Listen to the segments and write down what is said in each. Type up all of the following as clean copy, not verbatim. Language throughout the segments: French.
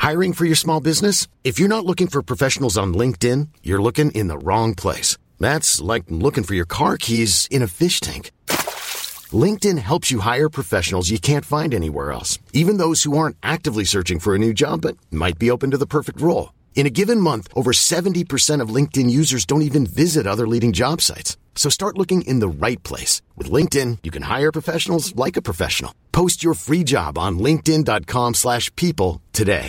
Hiring for your small business? If you're not looking for professionals on LinkedIn, you're looking in the wrong place. That's like looking for your car keys in a fish tank. LinkedIn helps you hire professionals you can't find anywhere else, even those who aren't actively searching for a new job but might be open to the perfect role. In a given month, over 70% of LinkedIn users don't even visit other leading job sites. So start looking in the right place. With LinkedIn, you can hire professionals like a professional. Post your free job on linkedin.com/people today.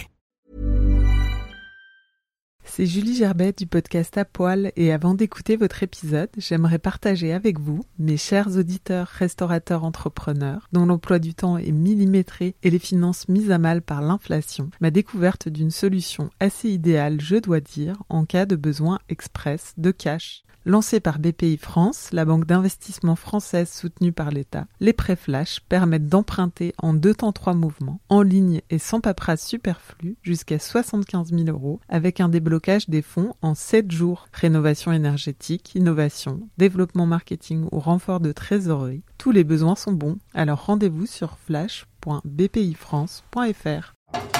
C'est Julie Gerbet du podcast À Poil et avant d'écouter votre épisode, j'aimerais partager avec vous, mes chers auditeurs, restaurateurs, entrepreneurs, dont l'emploi du temps est millimétré et les finances mises à mal par l'inflation, ma découverte d'une solution assez idéale, je dois dire, en cas de besoin express de cash. Lancée par BPI France, la banque d'investissement française soutenue par l'État, les prêts flash permettent d'emprunter en 2 temps 3 mouvements, en ligne et sans paperasse superflue, jusqu'à 75 000 € avec un déblocage des fonds en 7 jours. Rénovation énergétique, innovation, développement marketing ou renfort de trésorerie, tous les besoins sont bons, alors rendez-vous sur flash.bpifrance.fr.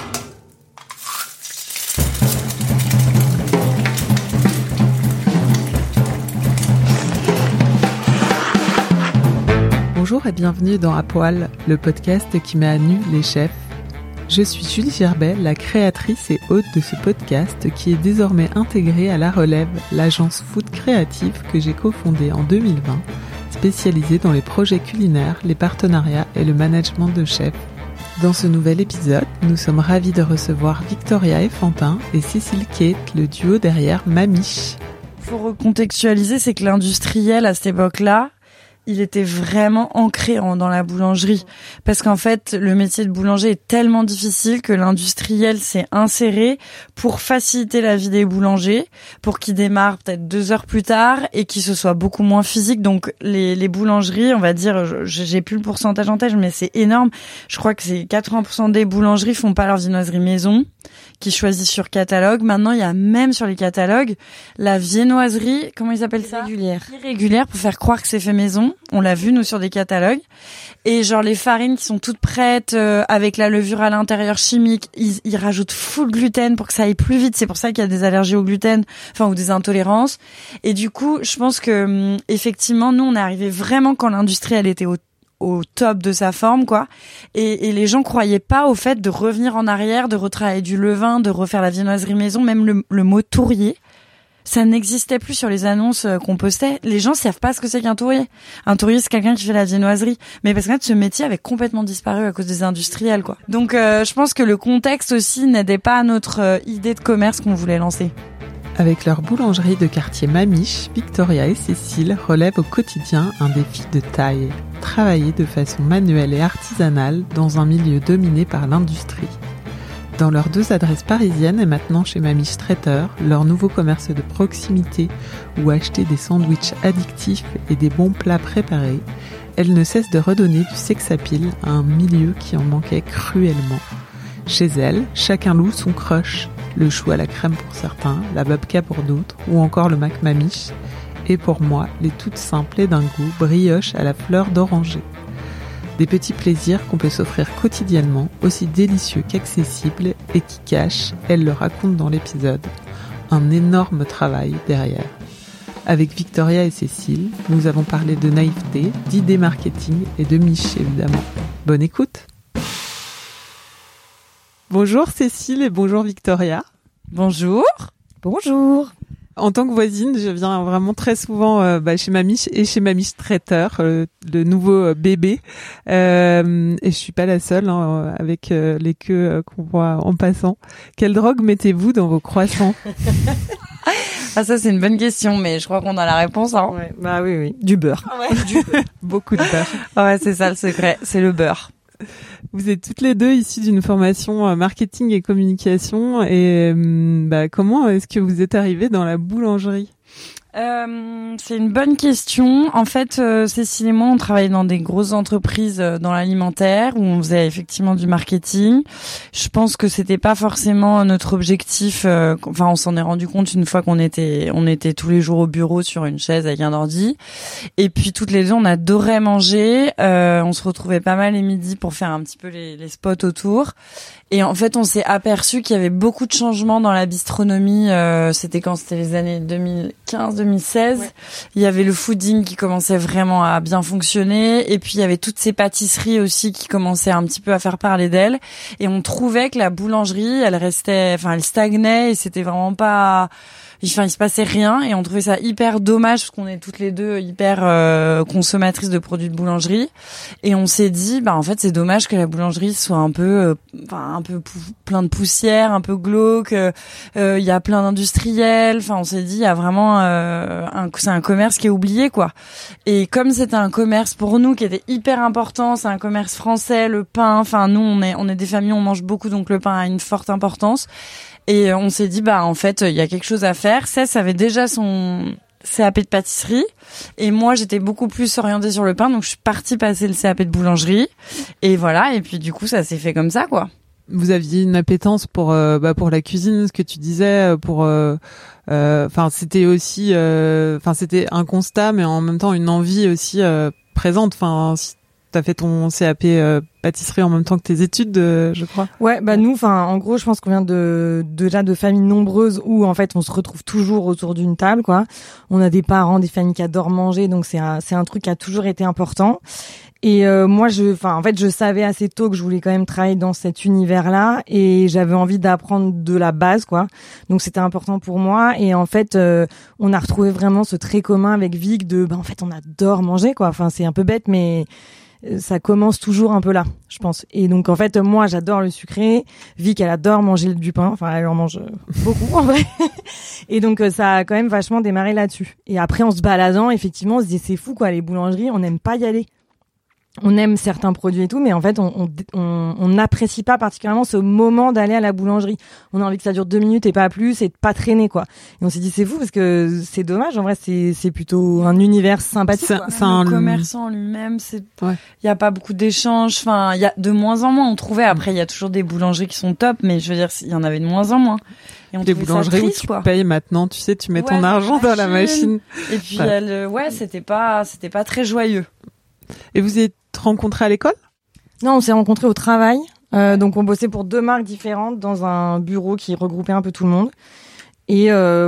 Bonjour et bienvenue dans À Poil, le podcast qui met à nu les chefs. Je suis Julie Gerbet, la créatrice et hôte de ce podcast qui est désormais intégré à La Relève, l'agence food créative que j'ai cofondée en 2020, spécialisée dans les projets culinaires, les partenariats et le management de chefs. Dans ce nouvel épisode, nous sommes ravis de recevoir Victoria Effantin et Cécile Kate, le duo derrière Mamiche. Faut recontextualiser, c'est que l'industriel à cette époque-là, il était vraiment ancré dans la boulangerie. Parce qu'en fait, le métier de boulanger est tellement difficile que l'industriel s'est inséré pour faciliter la vie des boulangers, pour qu'ils démarrent peut-être 2 heures plus tard et qu'ils se soient beaucoup moins physiques. Donc, les boulangeries, on va dire, j'ai plus le pourcentage en tête, mais c'est énorme. Je crois que c'est 80% des boulangeries font pas leur viennoiserie maison, qui choisissent sur catalogue. Maintenant, il y a même sur les catalogues la viennoiserie, comment ils appellent ça ? Irrégulière, pour faire croire que c'est fait maison. On l'a vu, nous, sur des catalogues. Et genre, les farines qui sont toutes prêtes, avec la levure à l'intérieur chimique, ils rajoutent full gluten pour que ça aille plus vite. C'est pour ça qu'il y a des allergies au gluten, ou des intolérances. Et du coup, je pense que, effectivement, nous, on est arrivé vraiment quand l'industrie, elle était au top de sa forme, quoi. Et les gens croyaient pas au fait de revenir en arrière, de retravailler du levain, de refaire la viennoiserie maison, même le mot tourrier. Ça n'existait plus sur les annonces qu'on postait. Les gens savent pas ce que c'est qu'un tourrier. Un tourrier, c'est quelqu'un qui fait la viennoiserie. Mais parce qu'en fait, ce métier avait complètement disparu à cause des industriels, quoi. Donc, je pense que le contexte aussi n'aidait pas à notre idée de commerce qu'on voulait lancer. Avec leur boulangerie de quartier Mamiche, Victoria et Cécile relèvent au quotidien un défi de taille. Travailler de façon manuelle et artisanale dans un milieu dominé par l'industrie. Dans leurs 2 adresses parisiennes et maintenant chez Mamiche Traiteur, leur nouveau commerce de proximité où acheter des sandwichs addictifs et des bons plats préparés, elles ne cessent de redonner du sex-appeal à un milieu qui en manquait cruellement. Chez elles, chacun loue son crush, le chou à la crème pour certains, la babka pour d'autres, ou encore le mac Mamiche, et pour moi, les toutes simples et d'un goût brioche à la fleur d'oranger. Des petits plaisirs qu'on peut s'offrir quotidiennement, aussi délicieux qu'accessibles et qui cachent, elle le raconte dans l'épisode, un énorme travail derrière. Avec Victoria et Cécile, nous avons parlé de naïveté, d'idées marketing et de miche évidemment. Bonne écoute! Bonjour Cécile et bonjour Victoria. Bonjour. Bonjour. En tant que voisine, je viens vraiment très souvent chez Mamiche et chez Mamiche Traiteur, le nouveau bébé. Et je suis pas la seule avec les queues qu'on voit en passant. Quelle drogue mettez-vous dans vos croissants? Ah, ça c'est une bonne question, mais je crois qu'on a la réponse. Hein. Ouais, bah oui. Du beurre. Ouais. Beaucoup de beurre. Ouais, c'est ça le secret, c'est le beurre. Vous êtes toutes les deux issues d'une formation marketing et communication et comment est-ce que vous êtes arrivées dans la boulangerie ? C'est une bonne question. En fait, Cécile et moi, on travaillait dans des grosses entreprises dans l'alimentaire où on faisait effectivement du marketing. Je pense que c'était pas forcément notre objectif. On s'en est rendu compte une fois qu'on était tous les jours au bureau sur une chaise avec un ordi. Et puis toutes les deux, on adorait manger. On se retrouvait pas mal les midis pour faire un petit peu les spots autour. Et en fait, on s'est aperçu qu'il y avait beaucoup de changements dans la bistronomie. C'était quand? C'était les années 2015-2016. Ouais. Il y avait le fooding qui commençait vraiment à bien fonctionner. Et puis, il y avait toutes ces pâtisseries aussi qui commençaient un petit peu à faire parler d'elles. Et on trouvait que la boulangerie, elle stagnait et c'était vraiment pas... Enfin, il se passait rien et on trouvait ça hyper dommage parce qu'on est toutes les deux hyper consommatrices de produits de boulangerie et on s'est dit en fait c'est dommage que la boulangerie soit un peu plein de poussière, un peu glauque, il y a plein d'industriels, enfin on s'est dit il y a vraiment c'est un commerce qui est oublié quoi. Et comme c'était un commerce pour nous qui était hyper important, c'est un commerce français, le pain, enfin nous on est des familles, on mange beaucoup donc le pain a une forte importance. Et on s'est dit, en fait, il y a quelque chose à faire. Cess avait déjà son CAP de pâtisserie. Et moi, j'étais beaucoup plus orientée sur le pain. Donc, je suis partie passer le CAP de boulangerie. Et voilà. Et puis, du coup, ça s'est fait comme ça, quoi. Vous aviez une appétence pour la cuisine, ce que tu disais, c'était aussi, c'était un constat, mais en même temps, une envie aussi, présente. Enfin, t'as fait ton CAP pâtisserie en même temps que tes études, je crois. Ouais, nous, en gros, je pense qu'on vient déjà de familles nombreuses où en fait on se retrouve toujours autour d'une table, quoi. On a des parents, des familles qui adorent manger, donc c'est un truc qui a toujours été important. Et moi, je savais assez tôt que je voulais quand même travailler dans cet univers-là et j'avais envie d'apprendre de la base, quoi. Donc c'était important pour moi. Et en fait, on a retrouvé vraiment ce trait commun avec Vic en fait, on adore manger, quoi. Enfin, c'est un peu bête, mais ça commence toujours un peu là, je pense. Et donc en fait, moi j'adore le sucré, Vic elle adore manger du pain, enfin elle en mange beaucoup en vrai. Et donc ça a quand même vachement démarré là-dessus. Et après en se baladant, effectivement, on se dit c'est fou quoi, les boulangeries, on n'aime pas y aller. On aime certains produits et tout, mais en fait, on n'apprécie pas particulièrement ce moment d'aller à la boulangerie. On a envie que ça dure 2 minutes et pas plus, et de pas traîner, quoi. Et on s'est dit, c'est fou parce que c'est dommage. En vrai, c'est plutôt un univers sympathique. C'est un commerçant lui-même. Il y a pas beaucoup d'échanges. Enfin, il y a de moins en moins. On trouvait. Après, il y a toujours des boulangeries qui sont top, mais je veux dire, il y en avait de moins en moins. Et on des boulangeries triste, où tu payes maintenant, tu sais, tu mets ton argent dans la machine. Et puis, c'était pas très joyeux. Et vous êtes rencontrés à l'école? Non, on s'est rencontrés au travail. Donc on bossait pour 2 marques différentes dans un bureau qui regroupait un peu tout le monde. Et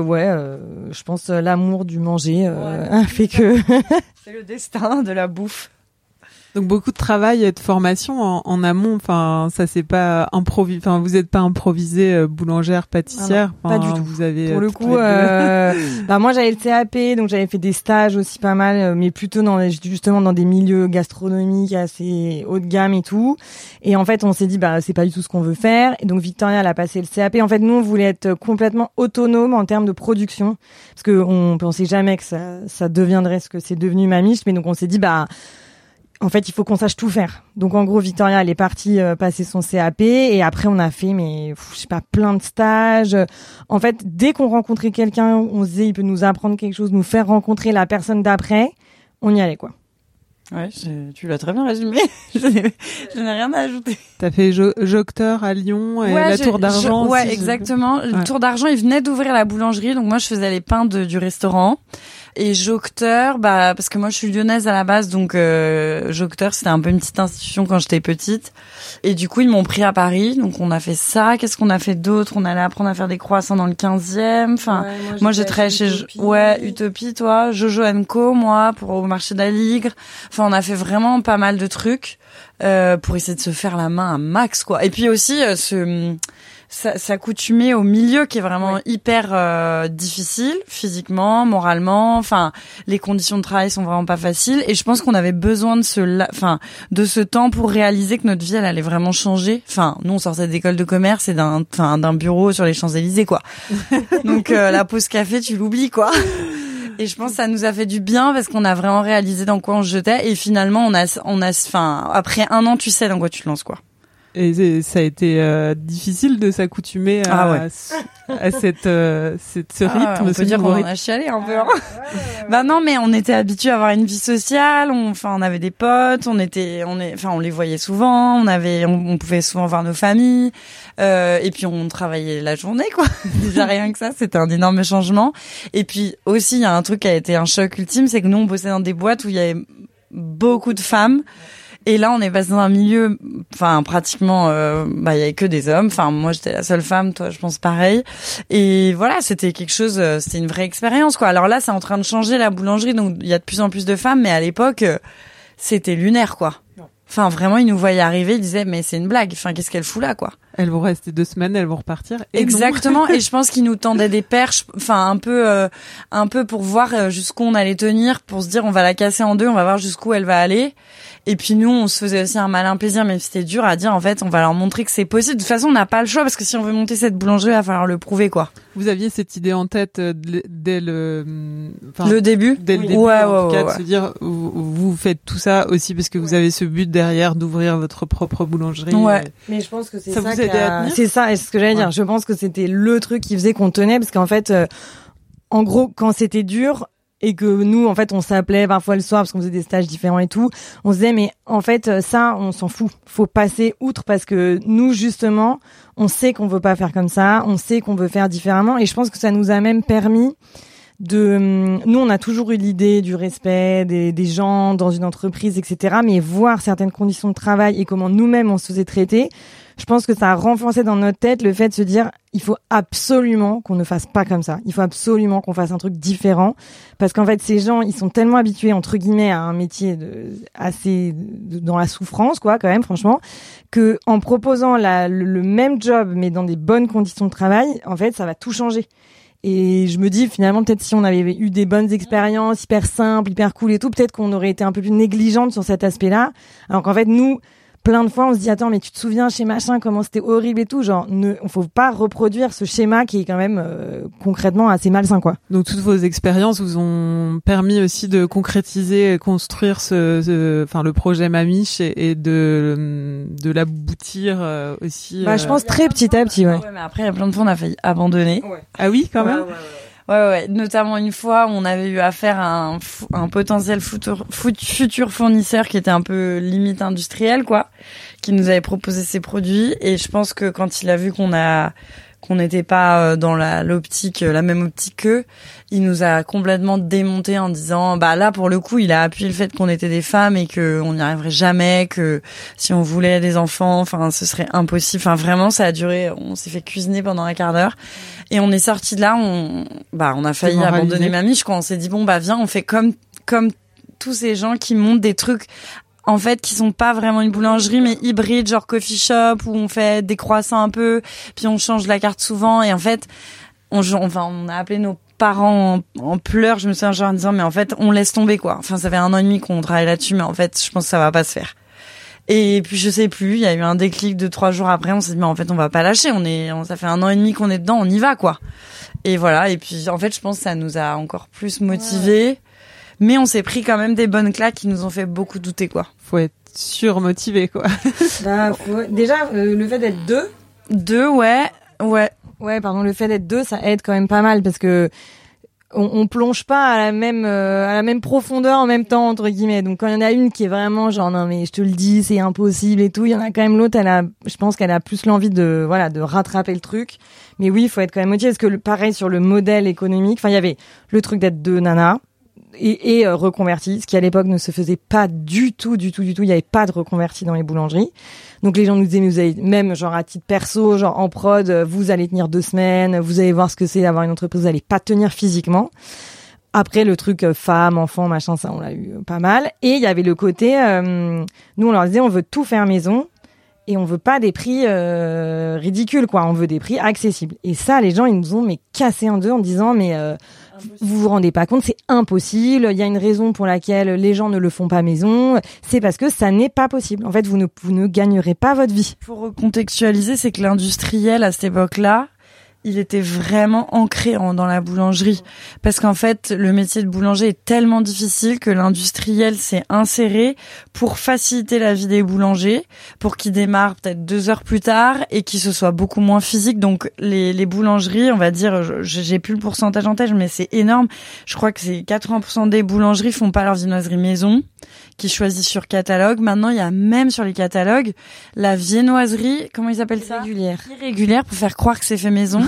je pense l'amour du manger a fait que c'est le destin de la bouffe. Donc beaucoup de travail et de formation en amont. Enfin, ça c'est pas improvisé. Enfin, vous êtes pas improvisé boulangère, pâtissière. Pas du tout. Vous avez pour le coup, moi j'avais le CAP, donc j'avais fait des stages aussi pas mal, mais plutôt justement dans des milieux gastronomiques assez haut de gamme et tout. Et en fait, on s'est dit c'est pas du tout ce qu'on veut faire. Et donc Victoria elle a passé le CAP. En fait, nous on voulait être complètement autonome en termes de production, parce que on pensait jamais que ça deviendrait ce que c'est devenu Mamiche. Mais donc on s'est dit en fait, il faut qu'on sache tout faire. Donc, en gros, Victoria, elle est partie passer son CAP et après, on a fait, plein de stages. En fait, dès qu'on rencontrait quelqu'un, on se disait, il peut nous apprendre quelque chose, nous faire rencontrer la personne d'après, on y allait, quoi. Ouais, tu l'as très bien résumé. Je n'ai rien à ajouter. T'as fait Jocteur à Lyon et la Tour d'Argent. Ouais, exactement. Le Tour d'Argent, il venait d'ouvrir la boulangerie, donc moi, je faisais les pains du restaurant. Et Jocteur, parce que moi je suis lyonnaise à la base, donc Jocteur c'était un peu une petite institution quand j'étais petite. Et du coup ils m'ont pris à Paris, donc on a fait ça. Qu'est-ce qu'on a fait d'autre? On allait apprendre à faire des croissants dans le 15e. Enfin, moi j'ai travaillé chez Utopie, toi, Jojo & Co, moi au marché d'Aligre. Enfin, on a fait vraiment pas mal de trucs pour essayer de se faire la main à max, quoi. Et puis aussi s'accoutumer au milieu qui est vraiment hyper difficile physiquement, moralement. Enfin, les conditions de travail sont vraiment pas faciles. Et je pense qu'on avait besoin de ce temps pour réaliser que notre vie elle allait vraiment changer. Enfin, nous on sortait d'école de commerce et d'un bureau sur les Champs-Élysées, quoi. Donc la pause café, tu l'oublies, quoi. Et je pense que ça nous a fait du bien parce qu'on a vraiment réalisé dans quoi on se jetait. Et finalement, après 1 an, tu sais dans quoi tu te lances, quoi. Et ça a été difficile de s'accoutumer à ce rythme. On peut dire qu'on en a chialé un peu. Non, mais on était habitués à avoir une vie sociale. On avait des potes. On les voyait souvent. On pouvait souvent voir nos familles. Et puis on travaillait la journée, quoi. Déjà rien que ça, c'était un énorme changement. Et puis aussi, il y a un truc qui a été un choc ultime, c'est que nous on bossait dans des boîtes où il y avait beaucoup de femmes. Et là, on est passé dans un milieu, enfin, pratiquement, il y avait que des hommes. Enfin, moi, j'étais la seule femme, toi, je pense pareil. Et voilà, c'était quelque chose, c'était une vraie expérience, quoi. Alors là, c'est en train de changer la boulangerie, donc il y a de plus en plus de femmes, mais à l'époque, c'était lunaire, quoi. Enfin, vraiment, ils nous voyaient arriver, ils disaient, mais c'est une blague. Enfin, qu'est-ce qu'elle fout là, quoi? Elles vont rester 2 semaines, elles vont repartir. Et exactement. Et je pense qu'ils nous tendaient des perches, enfin, un peu pour voir jusqu'où on allait tenir, pour se dire, on va la casser en deux, on va voir jusqu'où elle va aller. Et puis nous, on se faisait aussi un malin plaisir, mais c'était dur à dire, en fait, on va leur montrer que c'est possible. De toute façon, on n'a pas le choix, parce que si on veut monter cette boulangerie, il va falloir le prouver, quoi. Vous aviez cette idée en tête dès le début? Dès le début, en tout cas, de se dire, vous faites tout ça aussi parce que vous avez ce but derrière d'ouvrir votre propre boulangerie. Ouais. Mais je pense que c'est ça vous aidait à tenir. C'est ça, et c'est ce que j'allais dire. Je pense que c'était le truc qui faisait qu'on tenait, parce qu'en fait, en gros, quand c'était dur, et que nous, en fait, on s'appelait parfois le soir parce qu'on faisait des stages différents et tout. On se disait, mais en fait, ça, on s'en fout. Faut passer outre parce que nous, justement, on sait qu'on veut pas faire comme ça. On sait qu'on veut faire différemment. Et je pense que ça nous a même permis nous, on a toujours eu l'idée du respect des gens dans une entreprise, etc. Mais voir certaines conditions de travail et comment nous-mêmes on se faisait traiter, je pense que ça a renforcé dans notre tête le fait de se dire, il faut absolument qu'on ne fasse pas comme ça. Il faut absolument qu'on fasse un truc différent. Parce qu'en fait, ces gens, ils sont tellement habitués, entre guillemets, à un métier dans la souffrance, quoi, quand même, franchement, que en proposant le même job, mais dans des bonnes conditions de travail, en fait, ça va tout changer. Et je me dis, finalement, peut-être si on avait eu des bonnes expériences, hyper simples, hyper cool et tout, peut-être qu'on aurait été un peu plus négligente sur cet aspect-là. Alors qu'en fait, nous, plein de fois, on se dit, attends, mais tu te souviens chez machin, comment c'était horrible et tout, genre, on faut pas reproduire ce schéma qui est quand même, concrètement assez malsain, quoi. Donc, toutes vos expériences vous ont permis aussi de concrétiser, construire le projet Mamiche et de l'aboutir, aussi. Je pense très petit à petit, ouais. Ouais, mais après, il y a plein de fois, on a failli abandonner. Ouais. Ah oui, quand même? Ouais. Notamment une fois, on avait eu affaire à un potentiel futur fournisseur qui était un peu limite industriel, quoi, qui nous avait proposé ses produits. Et je pense que quand il a vu qu'on n'était pas dans la même optique qu'eux, il nous a complètement démonté en disant, là, pour le coup, il a appuyé le fait qu'on était des femmes et que on n'y arriverait jamais, que si on voulait des enfants, enfin, ce serait impossible. Enfin, vraiment, ça a duré, on s'est fait cuisiner pendant un quart d'heure. Et on est sorti de là, on a failli abandonner Mamiche, quoi. On s'est dit, viens, on fait comme tous ces gens qui montent des trucs, en fait, qui sont pas vraiment une boulangerie, mais hybride, genre coffee shop, où on fait des croissants un peu, puis on change la carte souvent. Et en fait, on a appelé nos parents en pleurs, je me souviens, genre en disant, mais en fait, on laisse tomber, quoi. Enfin, ça fait 1 an et demi qu'on travaille là-dessus, mais en fait, je pense que ça va pas se faire. Et puis, je sais plus, il y a eu un déclic de 3 jours après, on s'est dit, mais en fait, on va pas lâcher, ça fait 1 an et demi qu'on est dedans, on y va, quoi. Et voilà. Et puis, en fait, je pense que ça nous a encore plus motivés. Ouais. Mais on s'est pris quand même des bonnes claques qui nous ont fait beaucoup douter, quoi. Faut être surmotivé, quoi. Déjà, le fait d'être deux. Ouais, le fait d'être deux, ça aide quand même pas mal parce que on plonge pas à la même profondeur en même temps, entre guillemets. Donc quand il y en a une qui est vraiment genre non mais je te le dis, c'est impossible et tout, il y en a quand même l'autre, je pense qu'elle a plus l'envie de rattraper le truc. Mais oui, il faut être quand même motivé parce que pareil sur le modèle économique, enfin il y avait le truc d'être deux nanas et reconvertis, ce qui à l'époque ne se faisait pas du tout. Il y avait pas de reconvertis dans les boulangeries. Donc les gens nous disaient, mais vous allez, même genre à titre perso, genre en prod, vous allez tenir 2 semaines, vous allez voir ce que c'est d'avoir une entreprise, vous allez pas tenir physiquement. Après le truc femme, enfant, machin, ça on l'a eu pas mal. Et il y avait le côté, nous on leur disait, on veut tout faire maison. Et on veut pas des prix ridicules, quoi. On veut des prix accessibles. Et ça, les gens, ils nous ont cassé en deux en disant, mais vous vous rendez pas compte, c'est impossible. Il y a une raison pour laquelle les gens ne le font pas maison. C'est parce que ça n'est pas possible. En fait, vous ne gagnerez pas votre vie. Pour recontextualiser, c'est que l'industriel à cette époque-là, il était vraiment ancré dans la boulangerie. Parce qu'en fait, le métier de boulanger est tellement difficile que l'industriel s'est inséré pour faciliter la vie des boulangers, pour qu'ils démarrent peut-être 2 heures plus tard et qu'ils se soient beaucoup moins physiques. Donc, les boulangeries, on va dire, j'ai plus le pourcentage en tête, mais c'est énorme. Je crois que c'est 80% des boulangeries font pas leur viennoiserie maison, qui choisissent sur catalogue. Maintenant, il y a même sur les catalogues la viennoiserie, comment ils appellent ça? Irrégulière, pour faire croire que c'est fait maison.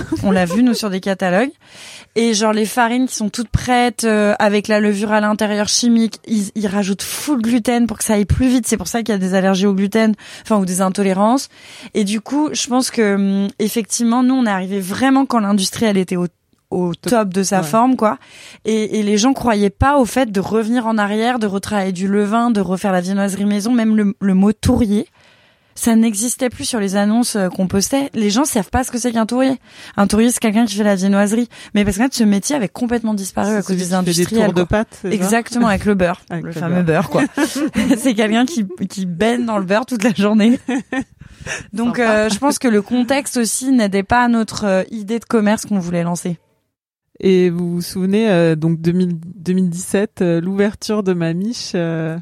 On l'a vu nous sur des catalogues. Et genre les farines qui sont toutes prêtes avec la levure à l'intérieur chimique, ils rajoutent full gluten pour que ça aille plus vite. C'est pour ça qu'il y a des allergies au gluten, enfin ou des intolérances. Et du coup, je pense que effectivement, nous on est arrivé vraiment quand l'industrie elle était au top de sa forme, quoi. Et les gens croyaient pas au fait de revenir en arrière, de retravailler du levain, de refaire la viennoiserie maison, même le mot tourrier. Ça n'existait plus sur les annonces qu'on postait. Les gens savent pas ce que c'est qu'un tourrier. Un tourrier, c'est quelqu'un qui fait la viennoiserie. Mais parce que ce métier avait complètement disparu à cause des industriels. Des tours de pâte, exactement, avec le beurre. Avec le fameux beurre, quoi. C'est quelqu'un qui baigne dans le beurre toute la journée. Donc, je pense que le contexte aussi n'aidait pas à notre idée de commerce qu'on voulait lancer. Et vous vous souvenez, donc 2017, l'ouverture de Mamiche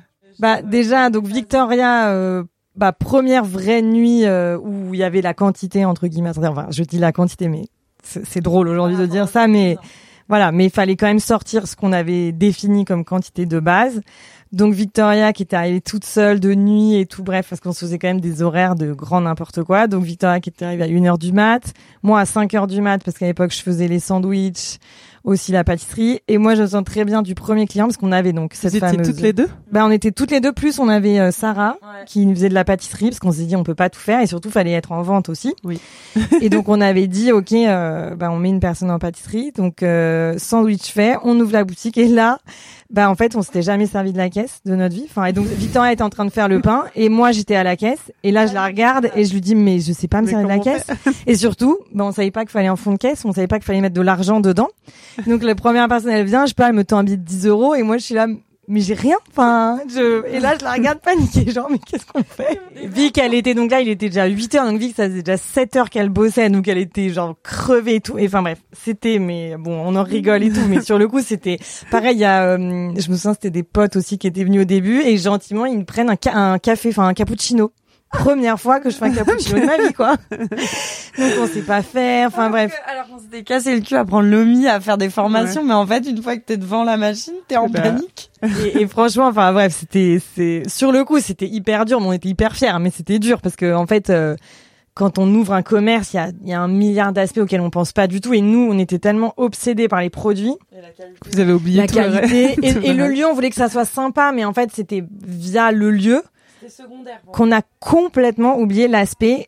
Déjà, donc Victoria... première vraie nuit où il y avait la quantité entre guillemets. Enfin, je dis la quantité, mais c'est drôle aujourd'hui de dire ça, mais voilà. Mais il fallait quand même sortir ce qu'on avait défini comme quantité de base. Donc Victoria qui était arrivée toute seule de nuit et tout, bref, parce qu'on se faisait quand même des horaires de grand n'importe quoi. Donc Victoria qui était arrivée à 1h du mat, moi à 5h du mat parce qu'à l'époque je faisais les sandwichs, aussi la pâtisserie, et moi je me sens très bien du premier client parce qu'on avait donc cette fameuse... Vous étiez toutes les deux? On était toutes les deux, plus on avait Sarah qui nous faisait de la pâtisserie parce qu'on s'est dit on peut pas tout faire et surtout fallait être en vente aussi. Oui. Et donc on avait dit ok, on met une personne en pâtisserie, donc sandwich fait, on ouvre la boutique et là en fait on s'était jamais servi de la caisse de notre vie. Enfin, et donc Victoria était en train de faire le pain et moi j'étais à la caisse et là je la regarde et je lui dis mais je sais pas me servir de la caisse. Et surtout on savait pas qu'il fallait un fond de caisse, on savait pas qu'il fallait mettre de l'argent dedans. Donc la première personne elle vient, elle me tend un billet de 10 € et moi je suis là mais j'ai rien, et là je la regarde paniquer, genre mais qu'est-ce qu'on fait? Vic elle était donc là, il était déjà 8h, donc Vic ça faisait déjà 7h qu'elle bossait, donc elle était genre crevée et tout, et enfin bref, c'était, mais bon on en rigole et tout, mais sur le coup c'était pareil. Il y a je me souviens c'était des potes aussi qui étaient venus au début et gentiment ils me prennent un café, un cappuccino. Première fois que je fais un cappuccino de ma vie, quoi. Donc on sait pas faire, enfin bref. Alors qu'on s'était cassé le cul à prendre l'OMI, à faire des formations, mais en fait une fois que t'es devant la machine, t'es en panique. Et franchement, enfin bref, c'est sur le coup c'était hyper dur, mais on était hyper fiers, mais c'était dur parce que en fait quand on ouvre un commerce, il y a un milliard d'aspects auxquels on pense pas du tout, et nous on était tellement obsédés par les produits. Et la qualité. Vous avez oublié la tout qualité et le lieu, on voulait que ça soit sympa, mais en fait c'était via le lieu qu'on a complètement oublié l'aspect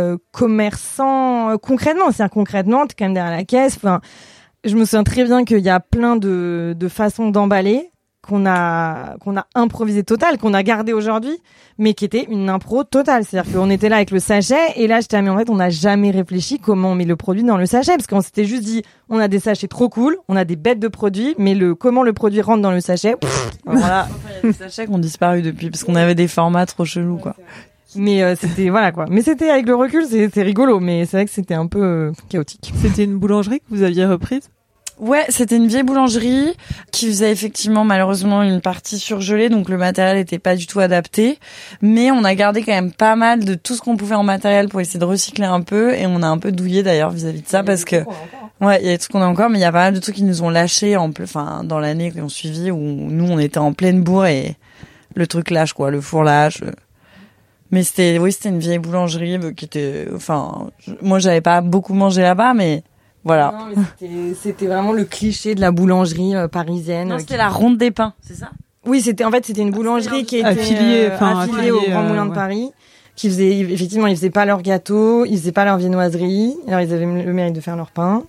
commerçant concrètement. C'est-à-dire concrètement, t'es quand même derrière la caisse. Enfin, je me souviens très bien qu'il y a plein de façons d'emballer qu'on a improvisé total, qu'on a gardé aujourd'hui, mais qui était une impro totale. C'est-à-dire qu'on était là avec le sachet, et là j'étais mais en fait on n'a jamais réfléchi comment on met le produit dans le sachet, parce qu'on s'était juste dit on a des sachets trop cool, on a des bêtes de produits, mais comment le produit rentre dans le sachet, voilà. Il y a des sachets qui ont disparu depuis parce qu'on avait des formats trop chelous, quoi. Mais c'était voilà quoi. Mais c'était avec le recul, c'est rigolo, mais c'est vrai que c'était un peu chaotique. C'était une boulangerie que vous aviez reprise? Ouais, c'était une vieille boulangerie qui faisait effectivement malheureusement une partie surgelée, donc le matériel était pas du tout adapté, mais on a gardé quand même pas mal de tout ce qu'on pouvait en matériel pour essayer de recycler un peu, et on a un peu douillé d'ailleurs vis-à-vis de ça parce que ouais, il y a des trucs qu'on a encore, mais il y a pas mal de trucs qui nous ont lâchés dans l'année qui ont suivi, où nous on était en pleine bourre et le truc lâche quoi, le four lâche. Mais c'était une vieille boulangerie qui était, moi j'avais pas beaucoup mangé là-bas, mais voilà. Non, mais c'était vraiment le cliché de la boulangerie parisienne. Non, c'était la Ronde des Pins, c'est ça? Oui, c'était une boulangerie qui était affiliée au Grand Moulin de Paris, qui faisait, effectivement, ils faisaient pas leurs gâteaux, ils faisaient pas leur viennoiserie, alors ils avaient le mérite de faire leur pain.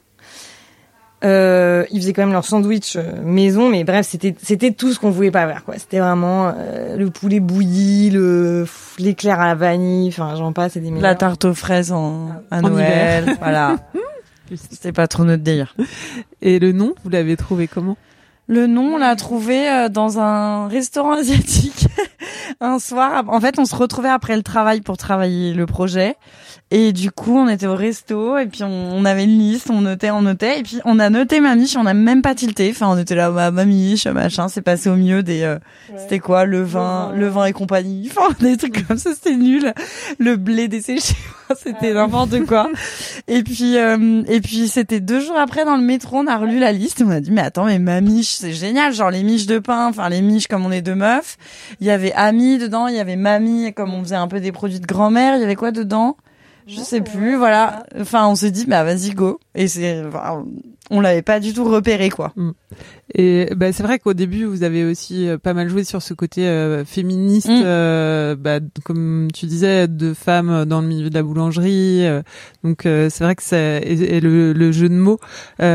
Ils faisaient quand même leur sandwich maison, mais bref, c'était tout ce qu'on voulait pas faire, quoi. C'était vraiment le poulet bouilli, l'éclair à la vanille, enfin j'en passe, c'est des meilleurs. La tarte aux fraises à Noël, voilà. C'était pas trop notre délire. Et le nom, vous l'avez trouvé comment? Le nom, on l'a trouvé dans un restaurant asiatique un soir. En fait, on se retrouvait après le travail pour travailler le projet. Et du coup, on était au resto et puis on avait une liste, on notait et puis on a noté Mamiche, on n'a même pas tilté. Enfin, on était là, Mamiche, machin, c'est passé au mieux des, c'était quoi, le vin et compagnie. Enfin, des trucs comme ça, c'était nul. Le blé desséché, c'était n'importe quoi. Et puis c'était 2 jours après dans le métro, on a relu la liste et on a dit, mais attends, mais Mamiche, c'est génial, genre les miches de pain, enfin les miches comme on est 2 meufs. Il y avait Ami dedans, il y avait Mamie, comme on faisait un peu des produits de grand-mère, il y avait quoi dedans? Je sais plus, voilà. Enfin, on s'est dit, bah vas-y, go. Et on l'avait pas du tout repéré, quoi. Et c'est vrai qu'au début, vous avez aussi pas mal joué sur ce côté féministe, comme tu disais, de femmes dans le milieu de la boulangerie. Donc c'est vrai que et le jeu de mots,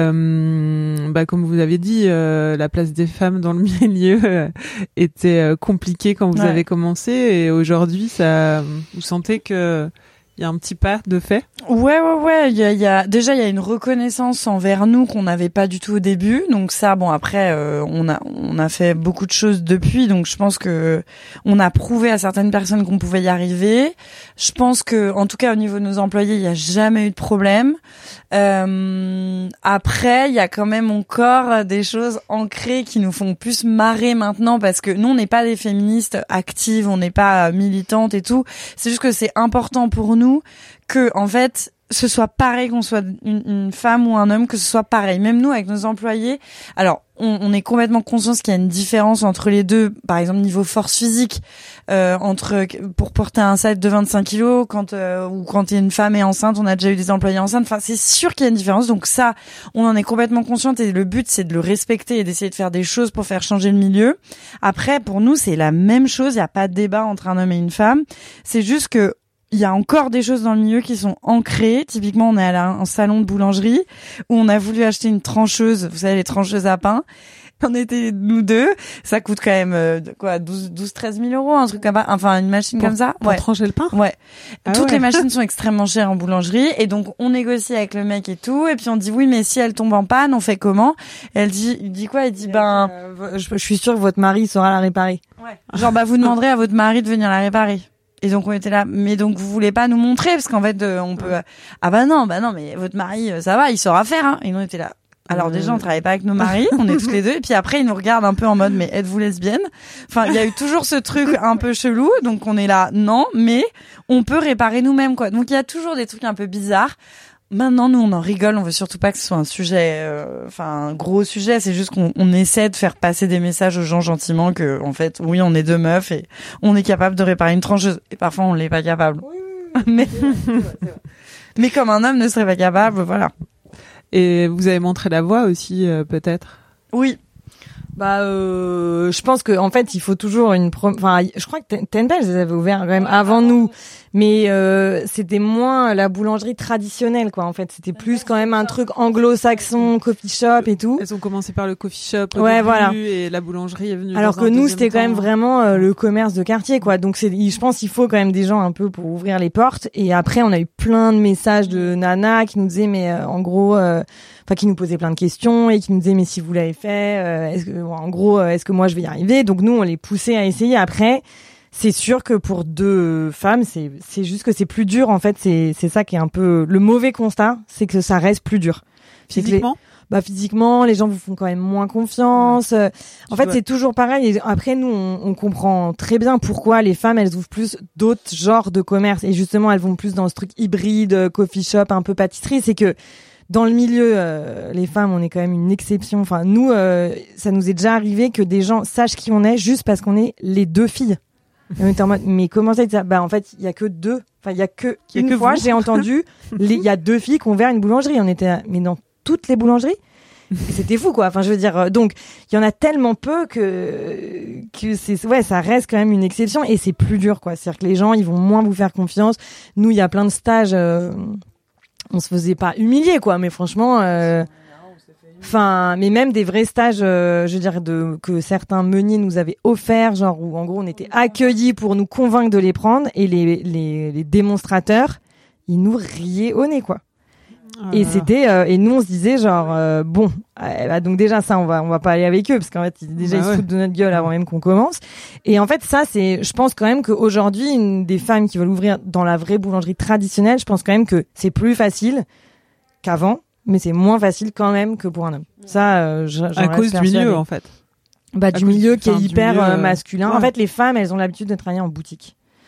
comme vous avez dit, la place des femmes dans le milieu était compliquée quand vous avez commencé. Et aujourd'hui, vous sentez que il y a un petit pas de fait. Ouais. Il y a une reconnaissance envers nous qu'on n'avait pas du tout au début. Donc ça, bon, après, on a fait beaucoup de choses depuis. Donc je pense que on a prouvé à certaines personnes qu'on pouvait y arriver. Je pense que, en tout cas, au niveau de nos employés, il y a jamais eu de problème. Après, il y a quand même encore des choses ancrées qui nous font plus marrer maintenant parce que nous, on n'est pas des féministes actives, on n'est pas militantes et tout. C'est juste que c'est important pour nous que, en fait, ce soit pareil qu'on soit une femme ou un homme, que ce soit pareil. Même nous, avec nos employés, alors, on est complètement conscient qu'il y a une différence entre les deux, par exemple, niveau force physique, pour porter un sac de 25 kilos, quand une femme est enceinte, on a déjà eu des employés enceintes. Enfin, c'est sûr qu'il y a une différence. Donc ça, on en est complètement consciente et le but, c'est de le respecter et d'essayer de faire des choses pour faire changer le milieu. Après, pour nous, c'est la même chose. Il n'y a pas de débat entre un homme et une femme. C'est juste que il y a encore des choses dans le milieu qui sont ancrées. Typiquement, on est à un salon de boulangerie où on a voulu acheter une trancheuse. Vous savez, les trancheuses à pain. On était nous deux. Ça coûte quand même 12-13 000 euros, un truc comme ça. Enfin, une machine comme ça. Pour trancher le pain. Ouais. Toutes les machines sont extrêmement chères en boulangerie. Et donc, on négocie avec le mec et tout. Et puis, on dit, oui, mais si elle tombe en panne, on fait comment? Et il dit quoi? Il dit, je suis sûre que votre mari saura la réparer. Ouais. Genre, vous demanderez à votre mari de venir la réparer. Et donc on était là, mais donc vous voulez pas nous montrer parce qu'en fait on peut non, mais votre mari ça va, il saura faire hein. Et nous on était là. Alors déjà on travaille pas avec nos maris, on est tous les deux et puis après ils nous regardent un peu en mode mais êtes-vous lesbienne? Enfin, il y a eu toujours ce truc un peu chelou, donc on est là non, mais on peut réparer nous-mêmes quoi. Donc il y a toujours des trucs un peu bizarres. Maintenant, nous, on en rigole. On veut surtout pas que ce soit un sujet, un gros sujet. C'est juste qu'on essaie de faire passer des messages aux gens gentiment que, en fait, oui, on est deux meufs et on est capable de réparer une trancheuse. Et parfois, on l'est pas capable. Oui. Mais comme un homme ne serait pas capable, voilà. Et vous avez montré la voie aussi, peut-être? Oui. Je pense que en fait il faut toujours je crois que Tenbel les avait ouvert quand même avant nous, mais c'était moins la boulangerie traditionnelle quoi. En fait c'était plus quand même un truc anglo-saxon, coffee shop et tout. Elles ont commencé par le coffee shop au début, voilà. Et la boulangerie est venue. Alors que nous c'était quand même vraiment le commerce de quartier quoi. Donc je pense qu'il faut quand même des gens un peu pour ouvrir les portes. Et après on a eu plein de messages de nanas qui nous disaient mais en gros qui nous posaient plein de questions et qui nous disaient mais si vous l'avez fait, est-ce que moi je vais y arriver? Donc nous on les poussait à essayer. Après c'est sûr que pour deux femmes c'est juste que c'est plus dur en fait. C'est ça qui est un peu le mauvais constat, c'est que ça reste plus dur. Physiquement? Physiquement, les gens vous font quand même moins confiance. En fait, c'est toujours pareil. Et après, nous, on comprend très bien pourquoi les femmes, elles ouvrent plus d'autres genres de commerce. Et justement, elles vont plus dans ce truc hybride, coffee shop, un peu pâtisserie. C'est que dans le milieu, les femmes, on est quand même une exception. Enfin, nous, ça nous est déjà arrivé que des gens sachent qui on est juste parce qu'on est les deux filles. Et on était en mode, mais comment ça? En fait, il y a que deux. Enfin, il y a que une fois, j'ai entendu, il y a deux filles qui ont ouvert une boulangerie. On était, mais dans toutes les boulangeries? Et c'était fou, quoi. Enfin, je veux dire, donc, il y en a tellement peu que ça reste quand même une exception et c'est plus dur, quoi. C'est-à-dire que les gens, ils vont moins vous faire confiance. Nous, il y a plein de stages, on se faisait pas humilier, quoi, mais franchement, mais même des vrais stages, je veux dire, que certains meuniers nous avaient offerts, genre, où en gros, on était accueillis pour nous convaincre de les prendre et les démonstrateurs, ils nous riaient au nez, quoi. Et c'était et nous on se disait genre donc déjà ça on va pas aller avec eux parce qu'en fait déjà ils se foutent de notre gueule avant même qu'on commence. Et en fait ça c'est je pense quand même qu'aujourd'hui une des femmes qui veulent ouvrir dans la vraie boulangerie traditionnelle, je pense quand même que c'est plus facile qu'avant, mais c'est moins facile quand même que pour un homme. Ça à cause du milieu en fait. Du milieu qui est hyper masculin. En fait les femmes elles ont l'habitude de travailler en boutique.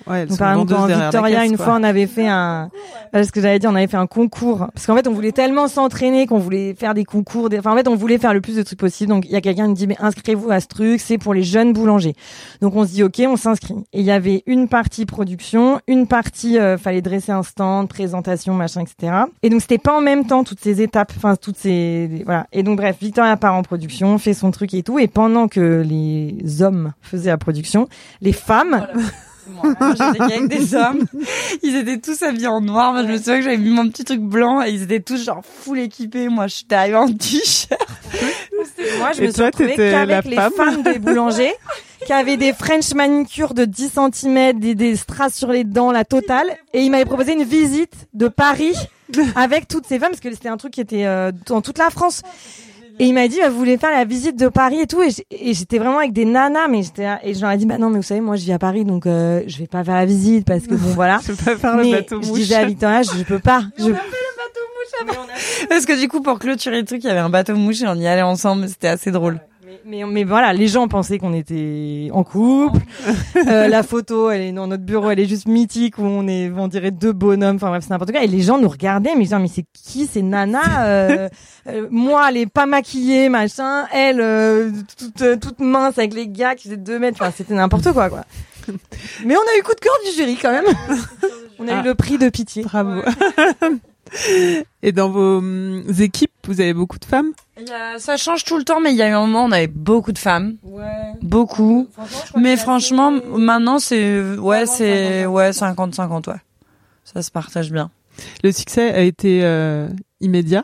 Ouais, donc, par exemple, dans Victoria, une fois, on avait fait ce que j'avais dit, on avait fait un concours. Parce qu'en fait, on voulait tellement s'entraîner qu'on voulait faire des concours. Enfin, en fait, on voulait faire le plus de trucs possible. Donc, il y a quelqu'un qui me dit, mais inscrivez-vous à ce truc, c'est pour les jeunes boulangers. Donc, on se dit, OK, on s'inscrit. Et il y avait une partie production, une partie, fallait dresser un stand, présentation, machin, etc. Et donc, c'était pas en même temps toutes ces étapes, enfin, voilà. Et donc, bref, Victoria part en production, fait son truc et tout. Et pendant que les hommes faisaient la production, les femmes, moi, j'étais avec des hommes, ils étaient tous habillés en noir. Moi, je me souviens que j'avais mis mon petit truc blanc et ils étaient tous genre full équipés. Moi, je suis arrivée en t-shirt. Moi, je me suis retrouvée qu'avec les femmes des boulangers qui avaient des French manicures de 10 cm, des strass sur les dents, la totale. Et ils m'avaient proposé une visite de Paris avec toutes ces femmes parce que c'était un truc qui était dans toute la France. Et il m'a dit, vous voulez faire la visite de Paris et tout. Et j'étais vraiment avec des nanas, mais et je leur ai dit, non, mais vous savez, moi, je vis à Paris, donc, je vais pas faire la visite parce que bon, voilà. Je peux pas faire le bateau mouche. Je disais à Victoria, je peux pas. On a fait le bateau mouche parce que du coup, pour clôturer le truc, il y avait un bateau mouche et on y allait ensemble. C'était assez drôle. Mais voilà, les gens pensaient qu'on était en couple. La photo, elle est dans notre bureau, elle est juste mythique où on dirait deux bonhommes. Enfin bref, c'est n'importe quoi. Et les gens nous regardaient, mais mais c'est qui ces nanas moi, elle est pas maquillée, machin. Elle, toute mince avec les gars qui faisaient 2 mètres. Enfin, c'était n'importe quoi. Mais on a eu coup de cœur du jury quand même. On a eu le prix de pitié. Bravo. Et dans vos équipes, vous avez beaucoup de femmes? Ça change tout le temps, mais il y a eu un moment où on avait beaucoup de femmes. Ouais. Beaucoup. Mais franchement, maintenant, c'est 50-50, ouais. Ça se partage bien. Le succès a été immédiat?